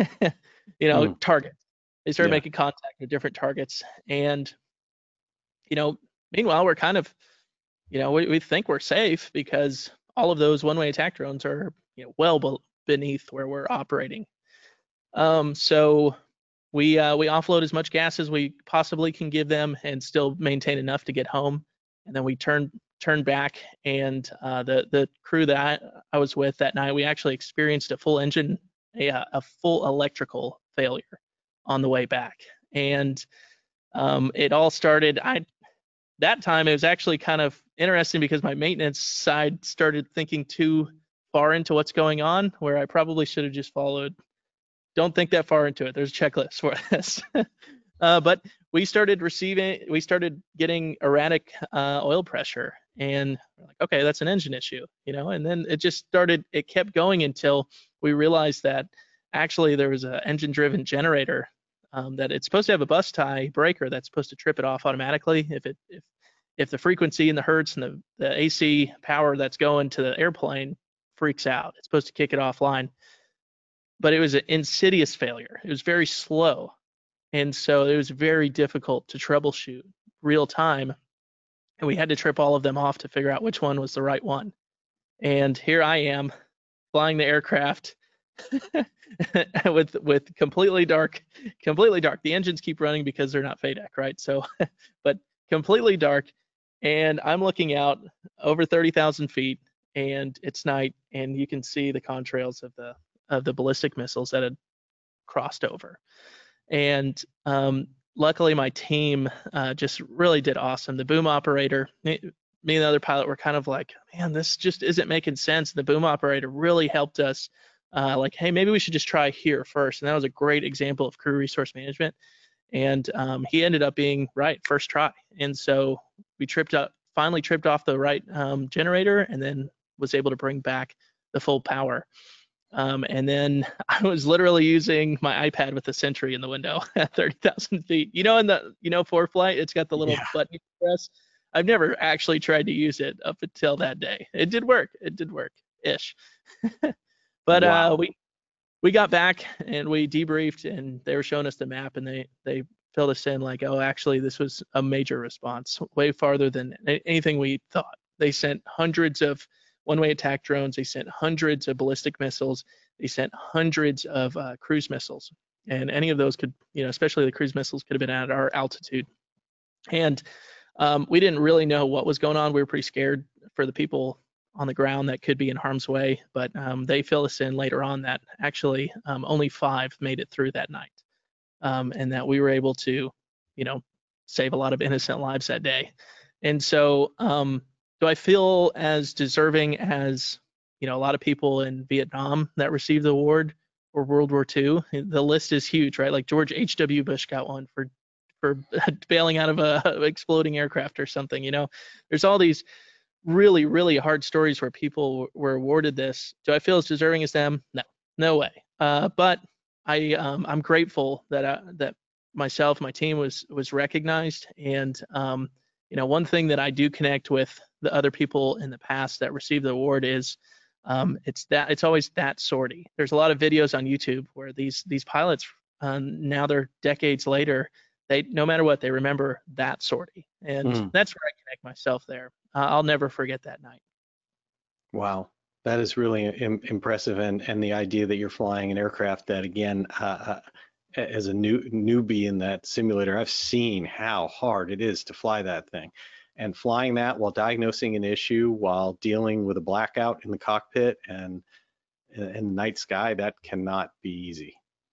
Speaker 3: you know,
Speaker 2: Mm.
Speaker 3: target. They started
Speaker 2: Yeah.
Speaker 3: making contact with different targets. And, you know, meanwhile, we're kind of, you know, we, we think we're safe because all of those one-way attack drones are, you know, well be- beneath where we're operating. Um, so we uh, we offload as much gas as we possibly can give them and still maintain enough to get home. And then we turn turn back, and uh, the the crew that I, I was with that night, we actually experienced a full engine, a, a full electrical failure on the way back. And um, it all started, I that time it was actually kind of interesting because my maintenance side started thinking too far into what's going on, where I probably should have just followed. Don't think that far into it. There's a checklist for this. uh, but we started receiving, we started getting erratic uh, oil pressure, and we're like, okay, that's an engine issue, you know. And then it just started, it kept going until we realized that actually there was an engine-driven generator um, that it's supposed to have a bus tie breaker that's supposed to trip it off automatically if it if if the frequency and the hertz and the, the A C power that's going to the airplane freaks out, it's supposed to kick it offline. But it was an insidious failure. It was very slow. And so it was very difficult to troubleshoot real time. And we had to trip all of them off to figure out which one was the right one. And here I am flying the aircraft with with completely dark, completely dark. The engines keep running because they're not F A D E C, right? So, but completely dark. And I'm looking out over thirty thousand feet, and it's night, and you can see the contrails of the of the ballistic missiles that had crossed over. And um, luckily, my team uh, just really did awesome. The boom operator, me, me and the other pilot were kind of like, man, this just isn't making sense. The boom operator really helped us. Uh, like, hey, maybe we should just try here first. And that was a great example of crew resource management. And um, he ended up being right first try. And so we tripped up, finally tripped off the right um, generator, and then was able to bring back the full power. Um, and then I was literally using my iPad with the Sentry in the window at thirty thousand feet. You know, in the, you know, ForeFlight, it's got the little
Speaker 2: Yeah.
Speaker 3: button you press. I've never actually tried to use it up until that day. It did work. It did work ish. But
Speaker 2: Wow.
Speaker 3: uh, we we got back and we debriefed, and they were showing us the map, and they they filled us in like, oh, actually, this was a major response, way farther than anything we thought. They sent hundreds of one-way attack drones. They sent hundreds of ballistic missiles. They sent hundreds of uh, cruise missiles, and any of those could, you know, especially the cruise missiles, could have been at our altitude. And um, we didn't really know what was going on. We were pretty scared for the people on the ground that could be in harm's way, but um, they filled us in later on that actually um, only five made it through that night, um, and that we were able to, you know, save a lot of innocent lives that day. And so, um, do I feel as deserving as, you know, a lot of people in Vietnam that received the award, or World War Two? The list is huge, right? Like George H W Bush got one for for bailing out of a exploding aircraft or something. You know, there's all these really, really hard stories where people were awarded this. Do I feel as deserving as them? No, no way. Uh, but I, um, I'm grateful that I, that myself, my team was was recognized. And um, you know, one thing that I do connect with the other people in the past that received the award is um, it's that it's always that sortie. There's a lot of videos on YouTube where these these pilots, um, now they're decades later, they, no matter what, they remember that sortie, and
Speaker 2: Mm.
Speaker 3: that's where I connect myself there. Uh, I'll never forget that night.
Speaker 2: Wow, that is really im- impressive, and and the idea that you're flying an aircraft that, again, uh, uh, as a new newbie in that simulator, I've seen how hard it is to fly that thing, and flying that while diagnosing an issue, while dealing with a blackout in the cockpit and in the night sky, that cannot be easy.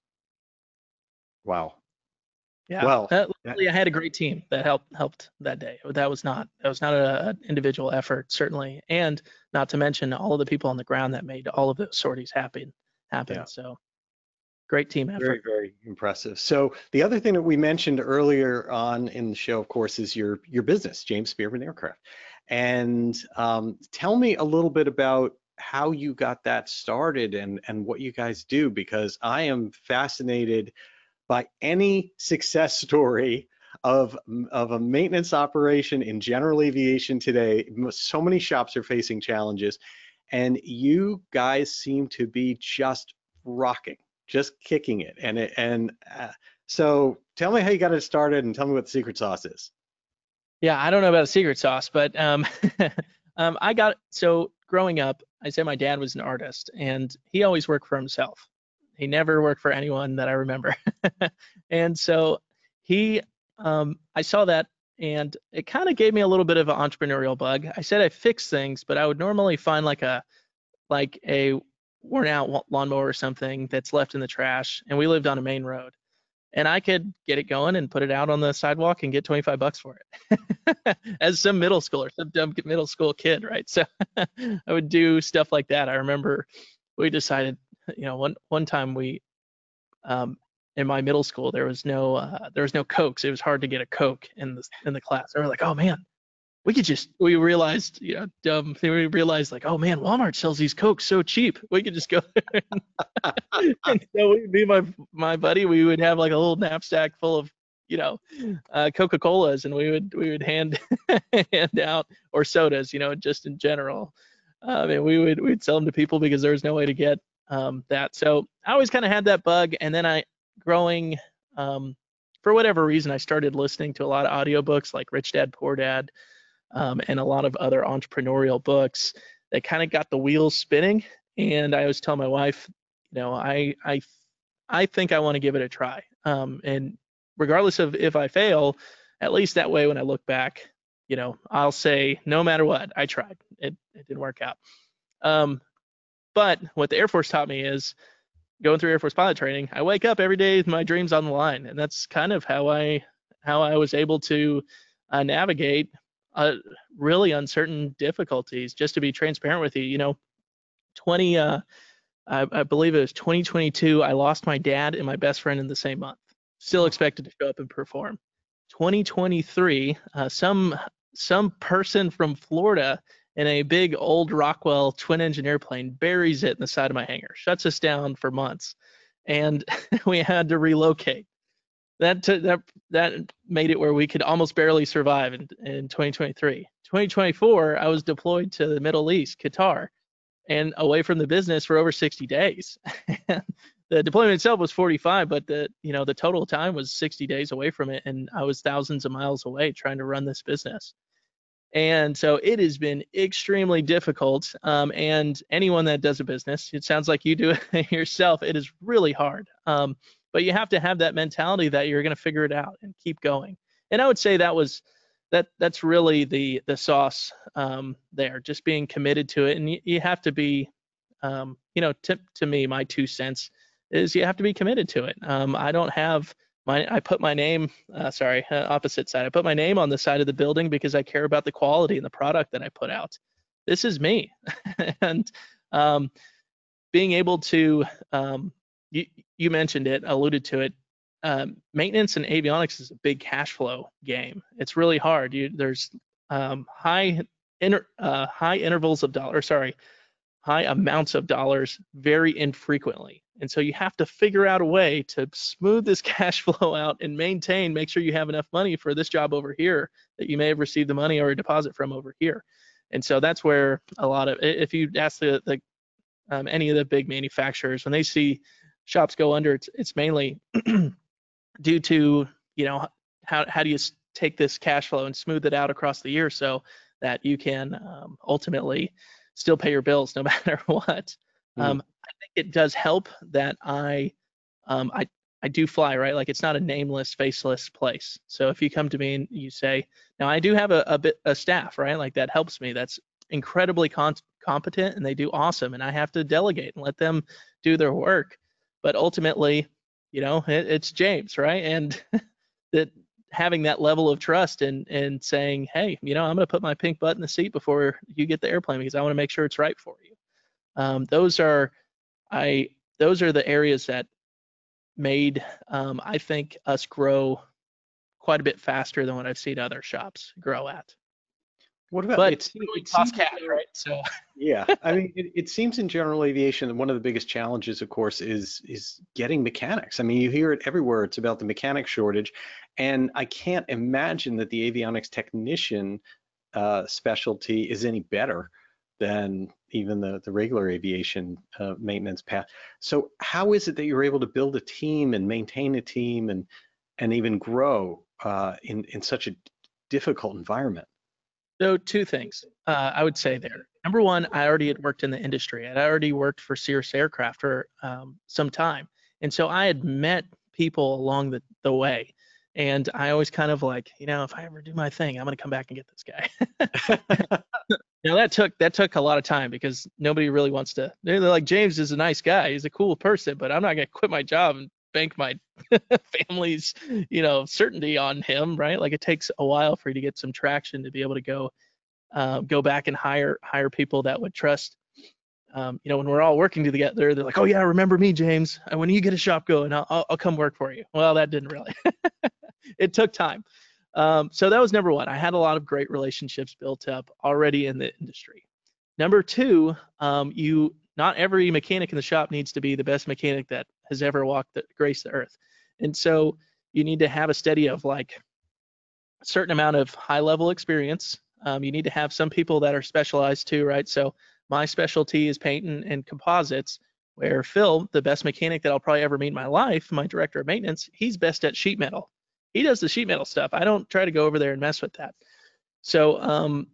Speaker 2: Wow.
Speaker 3: Yeah.
Speaker 2: Well,
Speaker 3: Uh,
Speaker 2: that-
Speaker 3: luckily, I had a great team that helped helped that day. That was not that was not a, an individual effort, certainly, and not to mention all of the people on the ground that made all of those sorties happen. Happen.
Speaker 2: Yeah.
Speaker 3: So, great team effort.
Speaker 2: Very, very impressive. So the other thing that we mentioned earlier on in the show, of course, is your your business, James Spearman Aircraft. And um, tell me a little bit about how you got that started and and what you guys do, because I am fascinated by any success story of of a maintenance operation in general aviation today. So many shops are facing challenges, and you guys seem to be just rocking, just kicking it. And it, and uh, so tell me how you got it started, and tell me what the secret sauce is.
Speaker 3: Yeah, I don't know about a secret sauce, but um, um, I got so growing up, I said my dad was an artist, and he always worked for himself. He never worked for anyone that I remember. And so he, um, I saw that, and it kind of gave me a little bit of an entrepreneurial bug. I said I fix things, but I would normally find like a like a worn out lawnmower or something that's left in the trash, and we lived on a main road, and I could get it going and put it out on the sidewalk and get twenty-five bucks for it as some middle schooler, some dumb middle school kid, right? So I would do stuff like that. I remember we decided, you know, one one time we, um, in my middle school, there was no uh, there was no Cokes. It was hard to get a Coke in the in the class. And we're like, oh man, we could just, we realized, you know, dumb, we realized like, oh man, Walmart sells these Cokes so cheap. We could just go there. And, and so we, me and my, my buddy, we would have like a little knapsack full of you know, uh, Coca-Colas, and we would we would hand hand out, or sodas, you know, just in general. Um, and we would we'd sell them to people because there was no way to get um, that. So I always kind of had that bug, and then I growing um, for whatever reason I started listening to a lot of audiobooks like Rich Dad Poor Dad, um, and a lot of other entrepreneurial books that kind of got the wheels spinning. And I always tell my wife, you know, I I I think I want to give it a try. Um, and regardless of if I fail, at least that way when I look back, you know, I'll say no matter what, I tried. It it didn't work out. Um, but what the Air Force taught me is going through Air Force pilot training, I wake up every day with my dreams on the line, and that's kind of how I how I was able to uh, navigate uh, really uncertain difficulties. Just to be transparent with you, you know, twenty uh, I, I believe it was twenty twenty-two. I lost my dad and my best friend in the same month. Still expected to show up and perform. twenty twenty-three, uh, some some person from Florida in a big old Rockwell twin engine airplane buries it in the side of my hangar, shuts us down for months, and we had to relocate. That t- that that made it where we could almost barely survive in, in twenty twenty-three. twenty twenty-four, I was deployed to the Middle East, Qatar, and away from the business for over sixty days. The deployment itself was forty-five, but the you know the total time was sixty days away from it, and I was thousands of miles away trying to run this business. And so it has been extremely difficult. Um, and anyone that does a business, it sounds like you do it yourself, it is really hard. Um, but you have to have that mentality that you're going to figure it out and keep going. And I would say that was that that's really the the sauce um, there, just being committed to it. And you, you have to be, um, you know, to, to me, my two cents is you have to be committed to it. Um, I don't have my, I put my name, uh, sorry, uh, opposite side. I put my name on the side of the building because I care about the quality and the product that I put out. This is me. And um, being able to, um, you, you mentioned it, alluded to it, um, maintenance and avionics is a big cash flow game. It's really hard. You, there's um, high inter, uh, high intervals of dollars, sorry, high amounts of dollars very infrequently. And so you have to figure out a way to smooth this cash flow out and maintain, make sure you have enough money for this job over here that you may have received the money or a deposit from over here. And so that's where a lot of, if you ask the, the um, any of the big manufacturers, when they see shops go under, it's, it's mainly due to, you know, how, how do you take this cash flow and smooth it out across the year so that you can um, ultimately still pay your bills no matter what. Mm. Um, I think it does help that I, um, I, I do fly, right? Like it's not a nameless, faceless place. So if you come to me and you say, now I do have a, a bit a staff, right? Like that helps me. That's incredibly con- competent and they do awesome. And I have to delegate and let them do their work. But ultimately, you know, it, it's James, right? And that having that level of trust and and saying, hey, you know, I'm going to put my pink butt in the seat before you get the airplane because I want to make sure it's right for you. Um, those are, I those are the areas that made, um, I think, us grow quite a bit faster than what I've seen other shops grow at.
Speaker 2: What about
Speaker 3: but
Speaker 2: it?
Speaker 3: Really
Speaker 2: It
Speaker 3: costs
Speaker 2: seems
Speaker 3: cash, right? So
Speaker 2: yeah, I mean, it, it seems in general aviation that one of the biggest challenges, of course, is is getting mechanics. I mean, you hear it everywhere. It's about the mechanic shortage, and I can't imagine that the avionics technician uh, specialty is any better than even the the regular aviation uh, maintenance path. So, how is it that you're able to build a team and maintain a team and and even grow uh, in in such a difficult environment?
Speaker 3: So two things uh, I would say there. Number one, I already had worked in the industry. I'd already worked for Cirrus Aircraft for um, some time. And so I had met people along the, the way. And I always kind of like, you know, if I ever do my thing, I'm going to come back and get this guy. Now that took that took a lot of time because nobody really wants to. They're like, James is a nice guy. He's a cool person, but I'm not going to quit my job and bank my family's, you know, certainty on him, right? Like it takes a while for you to get some traction to be able to go, uh, go back and hire hire people that would trust. Um, you know, when we're all working together, they're like, oh yeah, remember me, James. And when you get a shop going, I'll I'll, I'll come work for you. Well, that didn't really. It took time. Um, so that was number one. I had a lot of great relationships built up already in the industry. Number two, um, you not every mechanic in the shop needs to be the best mechanic that has ever walked the graced the earth. And so you need to have a steady of like a certain amount of high level experience. Um, you need to have some people that are specialized too, right? So my specialty is paint and, and composites, where Phil, the best mechanic that I'll probably ever meet in my life, my director of maintenance, he's best at sheet metal. He does the sheet metal stuff. I don't try to go over there and mess with that. So um,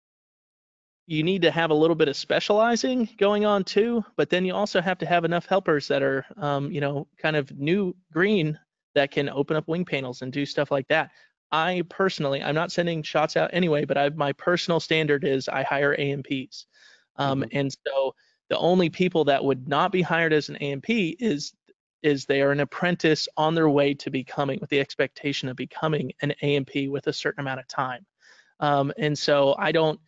Speaker 3: you need to have a little bit of specializing going on too, but then you also have to have enough helpers that are, um, you know, kind of new green that can open up wing panels and do stuff like that. I personally, I'm not sending shots out anyway, but I, my personal standard is I hire A M Ps. Um, mm-hmm. And so the only people that would not be hired as an A M P is is they are an apprentice on their way to becoming, with the expectation of becoming an A M P with a certain amount of time. Um, and so I don't,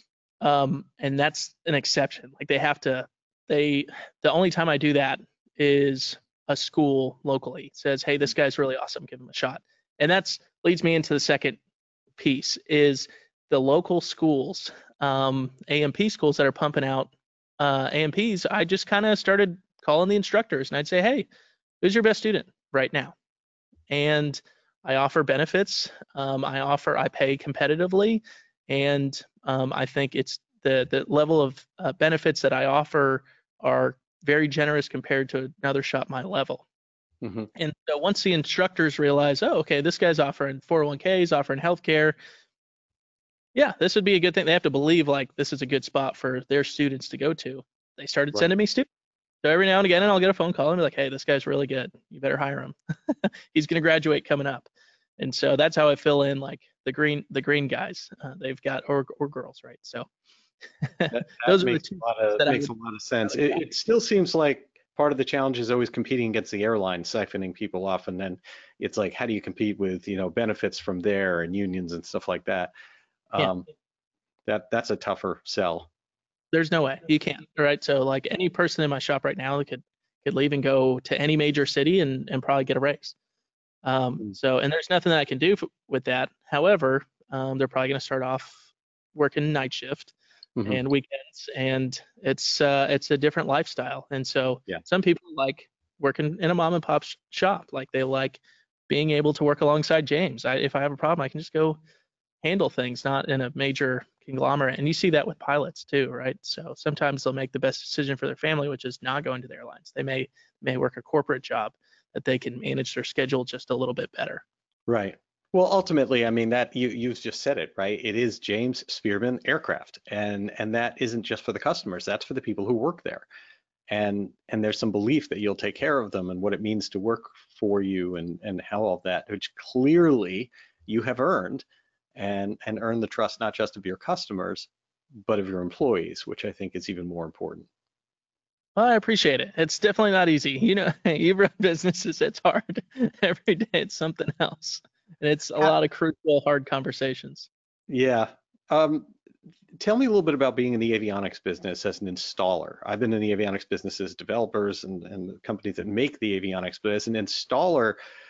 Speaker 3: um, and that's an exception. Like they have to, they, the only time I do that is a school locally says, hey, this guy's really awesome, give him a shot. And that's leads me into the second piece is the local schools, um, A M P schools that are pumping out uh, A M Ps. I just kind of started calling the instructors and I'd say, hey, who's your best student right now? And I offer benefits. Um, I offer, I pay competitively. And um, I think it's the, the level of uh, benefits that I offer are very generous compared to another shop my level. Mm-hmm. And so once the instructors realize, oh, okay, this guy's offering four oh one K's, offering healthcare, yeah, this would be a good thing. They have to believe like this is a good spot for their students to go to. They started right. sending me students. So every now and again, and I'll get a phone call and be like, hey, this guy's really good. You better hire him. He's going to graduate coming up. And so that's how I fill in like the green the green guys. Uh, they've got or or girls, right? So
Speaker 2: that, that those are the two a lot of, that makes would, a lot of sense. It, it still seems like part of the challenge is always competing against the airline, siphoning people off, and then it's like, how do you compete with, you know, benefits from there and unions and stuff like that? Um, yeah. That that's a tougher sell.
Speaker 3: There's no way you can't, right? So like any person in my shop right now could could leave and go to any major city and and probably get a raise. Um, mm-hmm. So and there's nothing that I can do f- with that. However, um, they're probably going to start off working night shift. Mm-hmm. and weekends, and it's uh, it's a different lifestyle. And so yeah. some people like working in a mom and pop sh- shop. Like they like being able to work alongside James. I, if I have a problem, I can just go handle things, not in a major conglomerate. And you see that with pilots too, right? So sometimes they'll make the best decision for their family, which is not going to the airlines. They may may work a corporate job that they can manage their schedule just a little bit better.
Speaker 2: Right. Well, ultimately, I mean, that you you've just said it, right? It is James Spearman Aircraft, and and that isn't just for the customers. That's for the people who work there, and and there's some belief that you'll take care of them and what it means to work for you, and and how all that, which clearly you have earned, and and earned the trust not just of your customers, but of your employees, which I think is even more important.
Speaker 3: Well, I appreciate it. It's definitely not easy. You know, you run businesses, it's hard. Every day it's something else. And it's a lot of crucial, hard conversations.
Speaker 2: Yeah. Um, tell me a little bit about being in the avionics business as an installer. I've been in the avionics business as developers and, and the companies that make the avionics, but as an installer,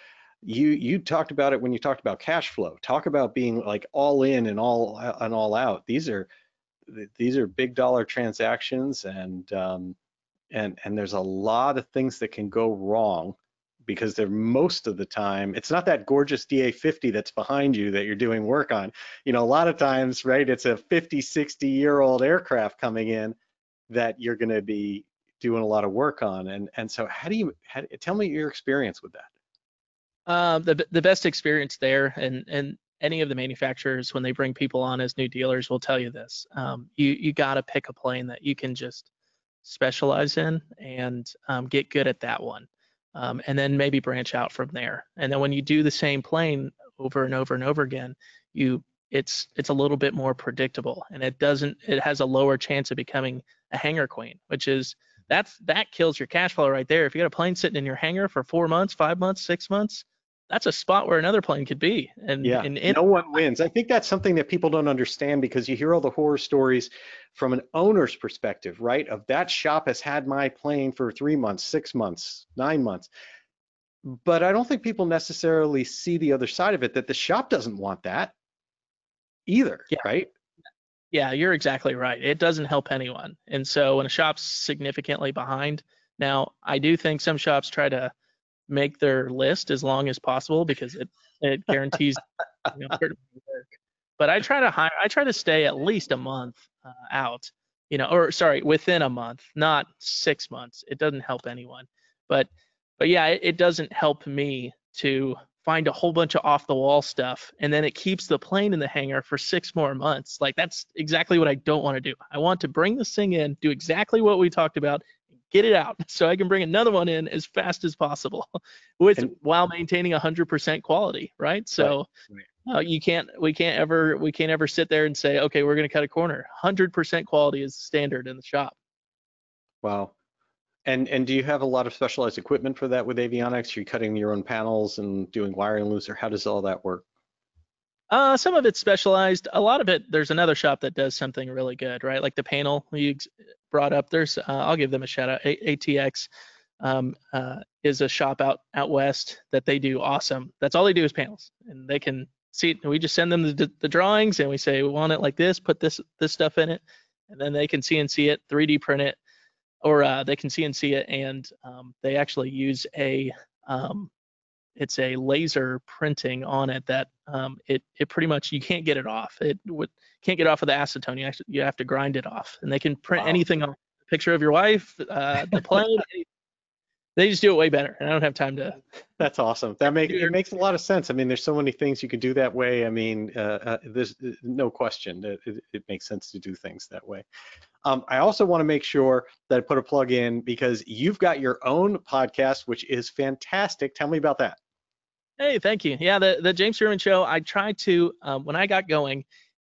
Speaker 2: you you talked about it when you talked about cash flow. Talk about being like all in and all and all out. These are these are big dollar transactions, and um, and and there's a lot of things that can go wrong, because they're most of the time, it's not that gorgeous D A fifty that's behind you that you're doing work on. You know, a lot of times, right, it's a fifty, sixty year old aircraft coming in that you're going to be doing a lot of work on. And and so how do you, how, tell me your experience with that.
Speaker 3: Um, the the best experience there, and and any of the manufacturers when they bring people on as new dealers will tell you this. Um, you you got to pick a plane that you can just specialize in and um, get good at that one. Um, and then maybe branch out from there. And then when you do the same plane over and over and over again, you it's it's a little bit more predictable, and it doesn't it has a lower chance of becoming a hangar queen, which is that's that kills your cash flow right there. If you got a plane sitting in your hangar for four months, five months, six months, that's a spot where another plane could be. And
Speaker 2: yeah,
Speaker 3: and,
Speaker 2: and no one wins. I think that's something that people don't understand, because you hear all the horror stories from an owner's perspective, right? Of that shop has had my plane for three months, six months, nine months. But I don't think people necessarily see the other side of it, that the shop doesn't want that either,
Speaker 3: yeah.
Speaker 2: right?
Speaker 3: Yeah, you're exactly right. It doesn't help anyone. And so when a shop's significantly behind, now I do think some shops try to make their list as long as possible because it it guarantees you know, certain work. But I try to hire, I try to stay at least a month uh, out, you know, or sorry, within a month, not six months. It doesn't help anyone. But but yeah, it, it doesn't help me to find a whole bunch of off the wall stuff and then it keeps the plane in the hangar for six more months. Like that's exactly what I don't want to do. I want to bring this thing in, do exactly what we talked about, get it out so I can bring another one in as fast as possible with
Speaker 2: And-
Speaker 3: while maintaining one hundred percent quality, right? So
Speaker 2: Right.
Speaker 3: uh, you can't we can't ever we can't ever sit there and say, okay, we're going to cut a corner. one hundred percent quality is the standard in the shop.
Speaker 2: Wow. And and do you have a lot of specialized equipment for that with avionics? Are you cutting your own panels and doing wiring loops, or how does all that work?
Speaker 3: Uh, some of it's specialized. A lot of it, there's another shop that does something really good, right? Like the panel you ex- brought up. There's, uh, I'll give them a shout out. A- ATX um, uh, is a shop out out west that they do awesome. That's all they do is panels, and they can see it. We just send them the, the drawings, and we say we want it like this. Put this this stuff in it, and then they can C N C it, three D print it, or uh, they can C N C it, and um, they actually use a um, it's a laser printing on it that um, it it pretty much you can't get it off. It would can't get off of the acetone. You actually you have to grind it off, and they can print
Speaker 2: Wow.
Speaker 3: anything off. A picture of your wife, uh, the plane. They just do it way better, and I don't have time to.
Speaker 2: That's awesome. That make it makes a lot of sense. I mean, there's so many things you could do that way. I mean, uh, uh, there's uh, no question that it, it makes sense to do things that way. Um, I also want to make sure that I put a plug in because you've got your own podcast, which is fantastic. Tell me about that.
Speaker 3: Hey, thank you. Yeah, the the James Spearman Show. I tried to um, when I got going,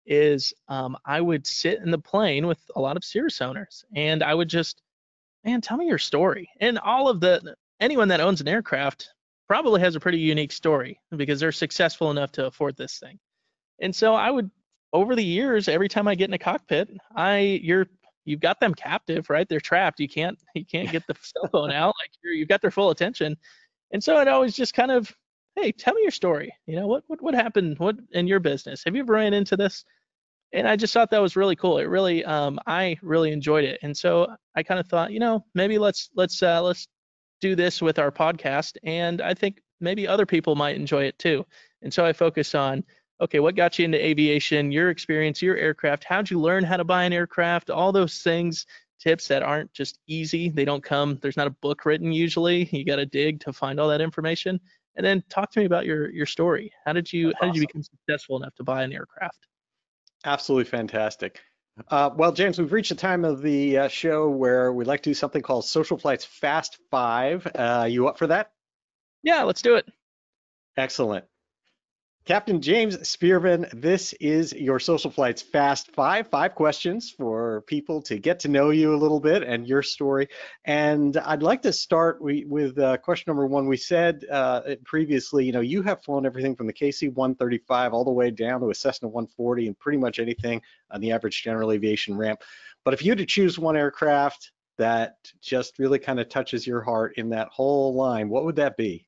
Speaker 3: is um, I would sit in the plane with a lot of Cirrus owners, and I would just, man, tell me your story. And all of the anyone that owns an aircraft probably has a pretty unique story because they're successful enough to afford this thing. And so I would, over the years, every time I get in a cockpit, I you're you've got them captive, right? They're trapped. You can't you can't get the cell phone out. Like you're, you've got their full attention. And so I'd always just kind of, hey, tell me your story. You know, what what what happened? What in your business? Have you ever ran into this? And I just thought that was really cool. It really, um, I really enjoyed it. And so I kind of thought, you know, maybe let's let's uh, let's do this with our podcast. And I think maybe other people might enjoy it too. And so I focus on, okay, what got you into aviation? Your experience, your aircraft. How'd you learn how to buy an aircraft? All those things, tips that aren't just easy. They don't come. There's not a book written usually. You got to dig to find all that information. And then talk to me about your your story. How did you
Speaker 2: That's
Speaker 3: how did you
Speaker 2: awesome.
Speaker 3: become successful enough to buy an aircraft?
Speaker 2: Absolutely fantastic. Uh, well, James, we've reached the time of the uh, show where we like to do something called Social Flight's Fast Five. Uh, you up for that?
Speaker 3: Yeah, let's do it.
Speaker 2: Excellent. Captain James Spearman, this is your Social Flight's Fast Five. Five questions for people to get to know you a little bit and your story. And I'd like to start we, with uh, question number one. We said uh, previously, you know, you have flown everything from the K C one thirty-five all the way down to a Cessna one forty and pretty much anything on the average general aviation ramp. But if you had to choose one aircraft that just really kind of touches your heart in that whole line, what would that be?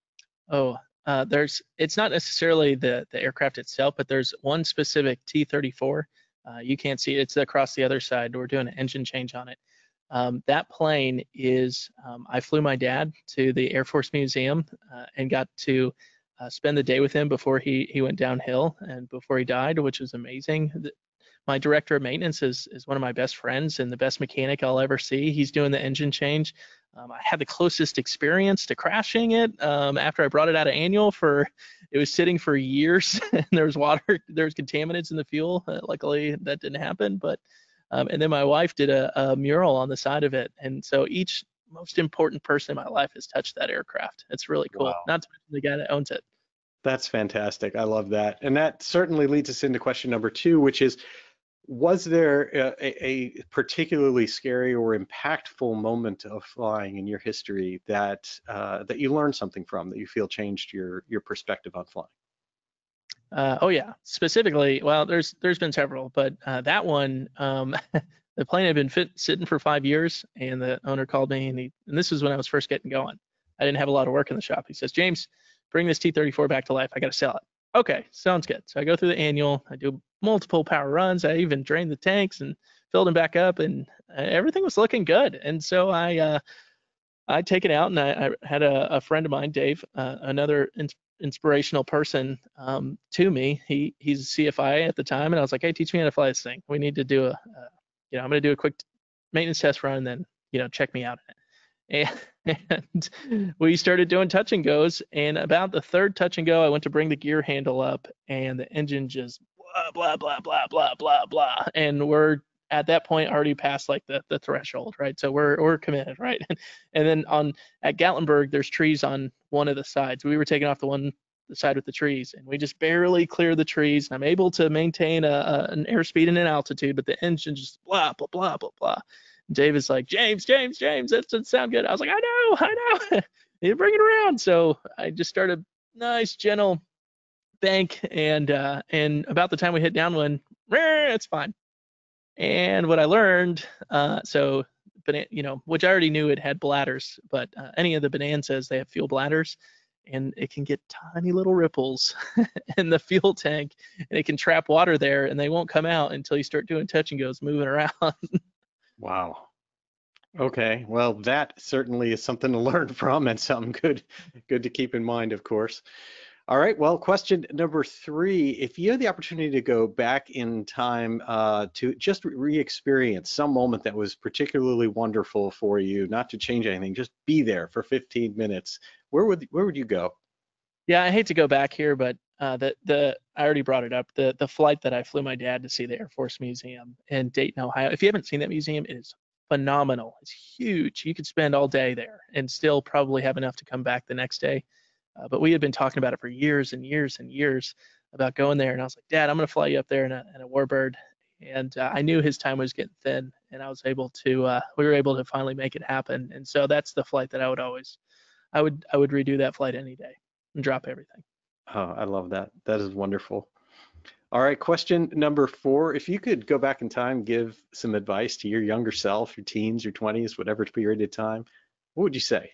Speaker 3: Oh, uh, there's it's not necessarily the the aircraft itself, but there's one specific T thirty-four. Uh, you can't see it; it's across the other side. We're doing an engine change on it. Um, that plane is. Um, I flew my dad to the Air Force Museum uh, and got to uh, spend the day with him before he he went downhill and before he died, which was amazing. The, my director of maintenance is is one of my best friends and the best mechanic I'll ever see. He's doing the engine change. Um, I had the closest experience to crashing it um, after I brought it out of annual for, it was sitting for years and there was water, there was contaminants in the fuel. Uh, luckily that didn't happen, but, um, and then my wife did a, a mural on the side of it. And so each most important person in my life has touched that aircraft. It's really cool.
Speaker 2: Wow.
Speaker 3: Not to mention the guy that owns it.
Speaker 2: That's fantastic. I love that. And that certainly leads us into question number two, which is, was there a, a particularly scary or impactful moment of flying in your history that uh, that you learned something from, that you feel changed your your perspective on flying?
Speaker 3: Uh, oh yeah, specifically, well, there's there's been several, but uh, that one, um, the plane had been fit, sitting for five years, and the owner called me, and he, and this was when I was first getting going. I didn't have a lot of work in the shop. He says, James, bring this T thirty-four back to life. I got to sell it. Okay, sounds good. So I go through the annual. I do multiple power runs. I even drained the tanks and filled them back up, and uh, everything was looking good. And so I uh, I take it out, and I, I had a, a friend of mine, Dave, uh, another in, inspirational person um, to me. He he's a C F I at the time, and I was like, hey, teach me how to fly this thing. We need to do a, uh, you know, I'm going to do a quick maintenance test run, and then you know, check me out. And, and we started doing touch and goes, and about the third touch and go, I went to bring the gear handle up, and the engine just blah blah blah blah blah blah blah, and we're at that point already past like the, the threshold, right? So we're we're committed, right? And then on at Gatlinburg, there's trees on one of the sides. We were taking off the one the side with the trees, and we just barely clear the trees. And I'm able to maintain a, a an airspeed and an altitude, but the engine just blah blah blah blah blah. And Dave is like, James, James, James, that doesn't sound good. I was like, I know, I know. You bring it around. So I just started nice, gentle bank, and uh, and about the time we hit downwind, it's fine. And what I learned, uh, so, you know, which I already knew it had bladders, but uh, any of the Bonanzas, they have fuel bladders, and it can get tiny little ripples in the fuel tank, and it can trap water there, and they won't come out until you start doing touch and goes, moving around.
Speaker 2: Wow. Okay, well, that certainly is something to learn from, and something good, good to keep in mind, of course. All right, well, question number three, if you had the opportunity to go back in time uh, to just re-experience some moment that was particularly wonderful for you, not to change anything, just be there for fifteen minutes, where would where would you go?
Speaker 3: Yeah, I hate to go back here, but uh, the the I already brought it up. The the flight that I flew my dad to see the Air Force Museum in Dayton, Ohio. If you haven't seen that museum, it is phenomenal. It's huge. You could spend all day there and still probably have enough to come back the next day. Uh, but we had been talking about it for years and years and years about going there. And I was like, Dad, I'm going to fly you up there in a, in a Warbird. And uh, I knew his time was getting thin, and I was able to, uh, we were able to finally make it happen. And so that's the flight that I would always, I would, I would redo that flight any day and drop everything.
Speaker 2: Oh, I love that. That is wonderful. All right, question number four. If you could go back in time, give some advice to your younger self, your teens, your twenties, whatever period of time, what would you say?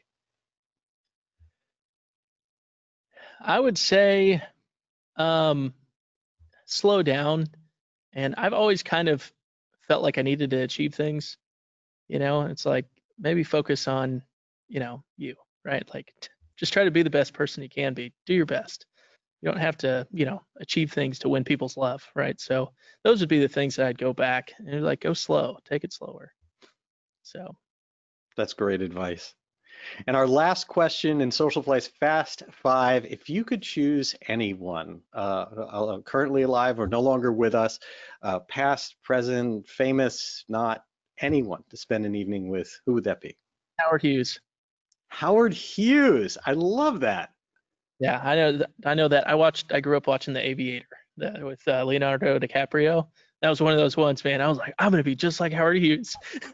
Speaker 3: I would say um, slow down. And I've always kind of felt like I needed to achieve things. You know, it's like maybe focus on, you know, you, right? Like t- just try to be the best person you can be. Do your best. You don't have to, you know, achieve things to win people's love, right? So those would be the things that I'd go back and like go slow, take it slower. So
Speaker 2: that's great advice. And our last question in Social Flight's Fast Five, if you could choose anyone, uh, currently alive or no longer with us, uh, past, present, famous, not, anyone to spend an evening with, who would that be?
Speaker 3: Howard Hughes.
Speaker 2: Howard Hughes, I love that.
Speaker 3: Yeah, I know. Th- I know that. I watched. I grew up watching The Aviator the, with uh, Leonardo DiCaprio. That was one of those ones, man. I was like, I'm gonna be just like Howard Hughes.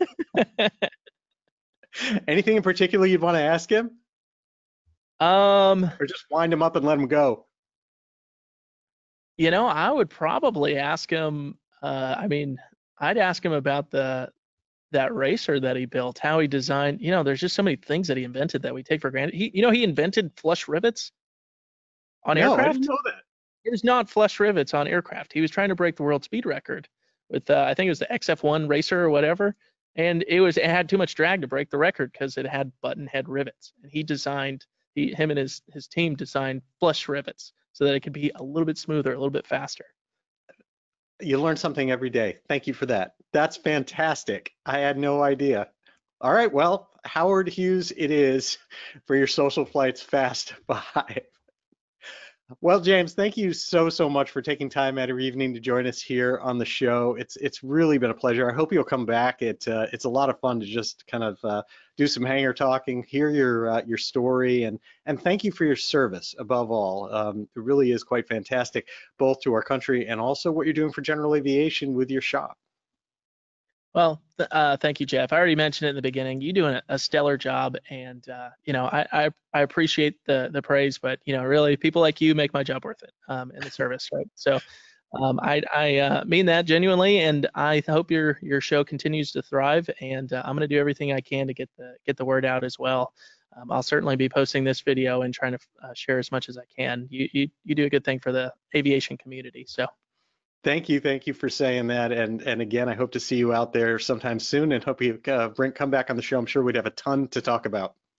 Speaker 2: Anything in particular you'd want to ask him?
Speaker 3: Um,
Speaker 2: or just wind him up and let him go?
Speaker 3: You know, I would probably ask him. Uh, I mean, I'd ask him about the that racer that he built, how he designed. You know, there's just so many things that he invented that we take for granted. He, you know, he invented flush rivets on
Speaker 2: no,
Speaker 3: aircraft.
Speaker 2: I didn't know that.
Speaker 3: There's not flush rivets on aircraft. He was trying to break the world speed record with, uh, I think it was the X F one racer or whatever. And it was it had too much drag to break the record because it had button head rivets. And he designed, he, him and his his team designed flush rivets so that it could be a little bit smoother, a little bit faster.
Speaker 2: You learn something every day. Thank you for that. That's fantastic. I had no idea. All right, well, Howard Hughes it is for your Social Flight's Fast Five. Well, James, thank you so, so much for taking time out of your evening to join us here on the show. It's it's really been a pleasure. I hope you'll come back. It uh, it's a lot of fun to just kind of uh, do some hangar talking, hear your uh, your story, and and thank you for your service above all. Um, it really is quite fantastic, both to our country and also what you're doing for general aviation with your shop.
Speaker 3: Well, th- uh, thank you, Jeff. I already mentioned it in the beginning. You're doing a, a stellar job, and uh, you know I, I I appreciate the the praise, but you know really people like you make my job worth it um, in the service, right? So um, I I uh, mean that genuinely, and I hope your your show continues to thrive, and uh, I'm going to do everything I can to get the get the word out as well. Um, I'll certainly be posting this video and trying to uh, share as much as I can. You, you you do a good thing for the aviation community, so.
Speaker 2: Thank you, thank you for saying that, and and again, I hope to see you out there sometime soon, and hope you uh, bring come back on the show. I'm sure we'd have a ton to talk about.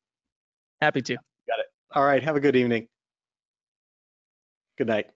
Speaker 3: Happy to.
Speaker 2: Got it. All right. Have a good evening. Good night.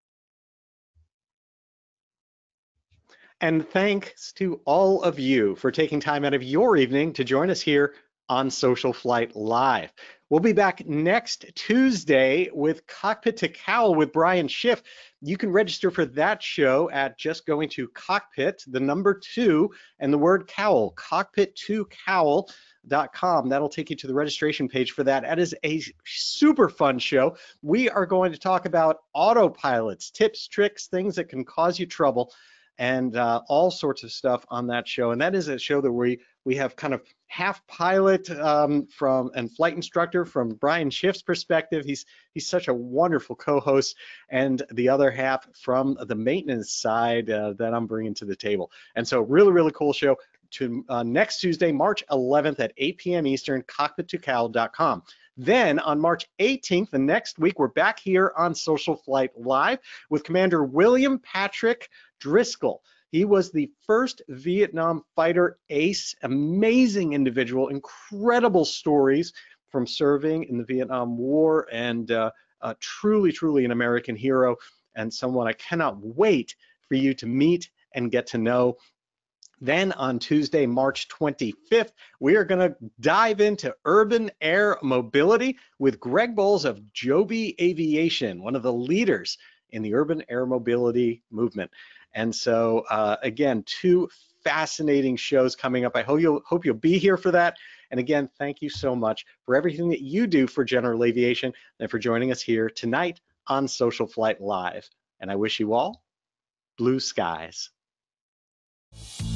Speaker 2: And thanks to all of you for taking time out of your evening to join us here on Social Flight Live. We'll be back next Tuesday with Cockpit to Cowl with Brian Schiff. You can register for that show at just going to Cockpit, the number two, and the word cowl, cockpit to cowl dot com. That'll take you to the registration page for that. That is a super fun show. We are going to talk about autopilots, tips, tricks, things that can cause you trouble, and uh, all sorts of stuff on that show. And that is a show that we we have kind of half pilot um, from and flight instructor from Brian Schiff's perspective. He's he's such a wonderful co-host, and the other half from the maintenance side uh, that I'm bringing to the table. And so really, really cool show. To uh, next Tuesday, March eleventh at eight p m Eastern, cockpit to cowl dot com. Then on March eighteenth, the next week, we're back here on Social Flight Live with Commander William Patrick Driscoll. He was the first Vietnam fighter ace, amazing individual, incredible stories from serving in the Vietnam War, and uh, uh, truly, truly an American hero, and someone I cannot wait for you to meet and get to know. Then on Tuesday, March twenty-fifth, we are going to dive into urban air mobility with Greg Bowles of Joby Aviation, one of the leaders in the urban air mobility movement. And so, uh, again, two fascinating shows coming up. I hope you'll, hope you'll be here for that. And again, thank you so much for everything that you do for general aviation and for joining us here tonight on Social Flight Live. And I wish you all blue skies.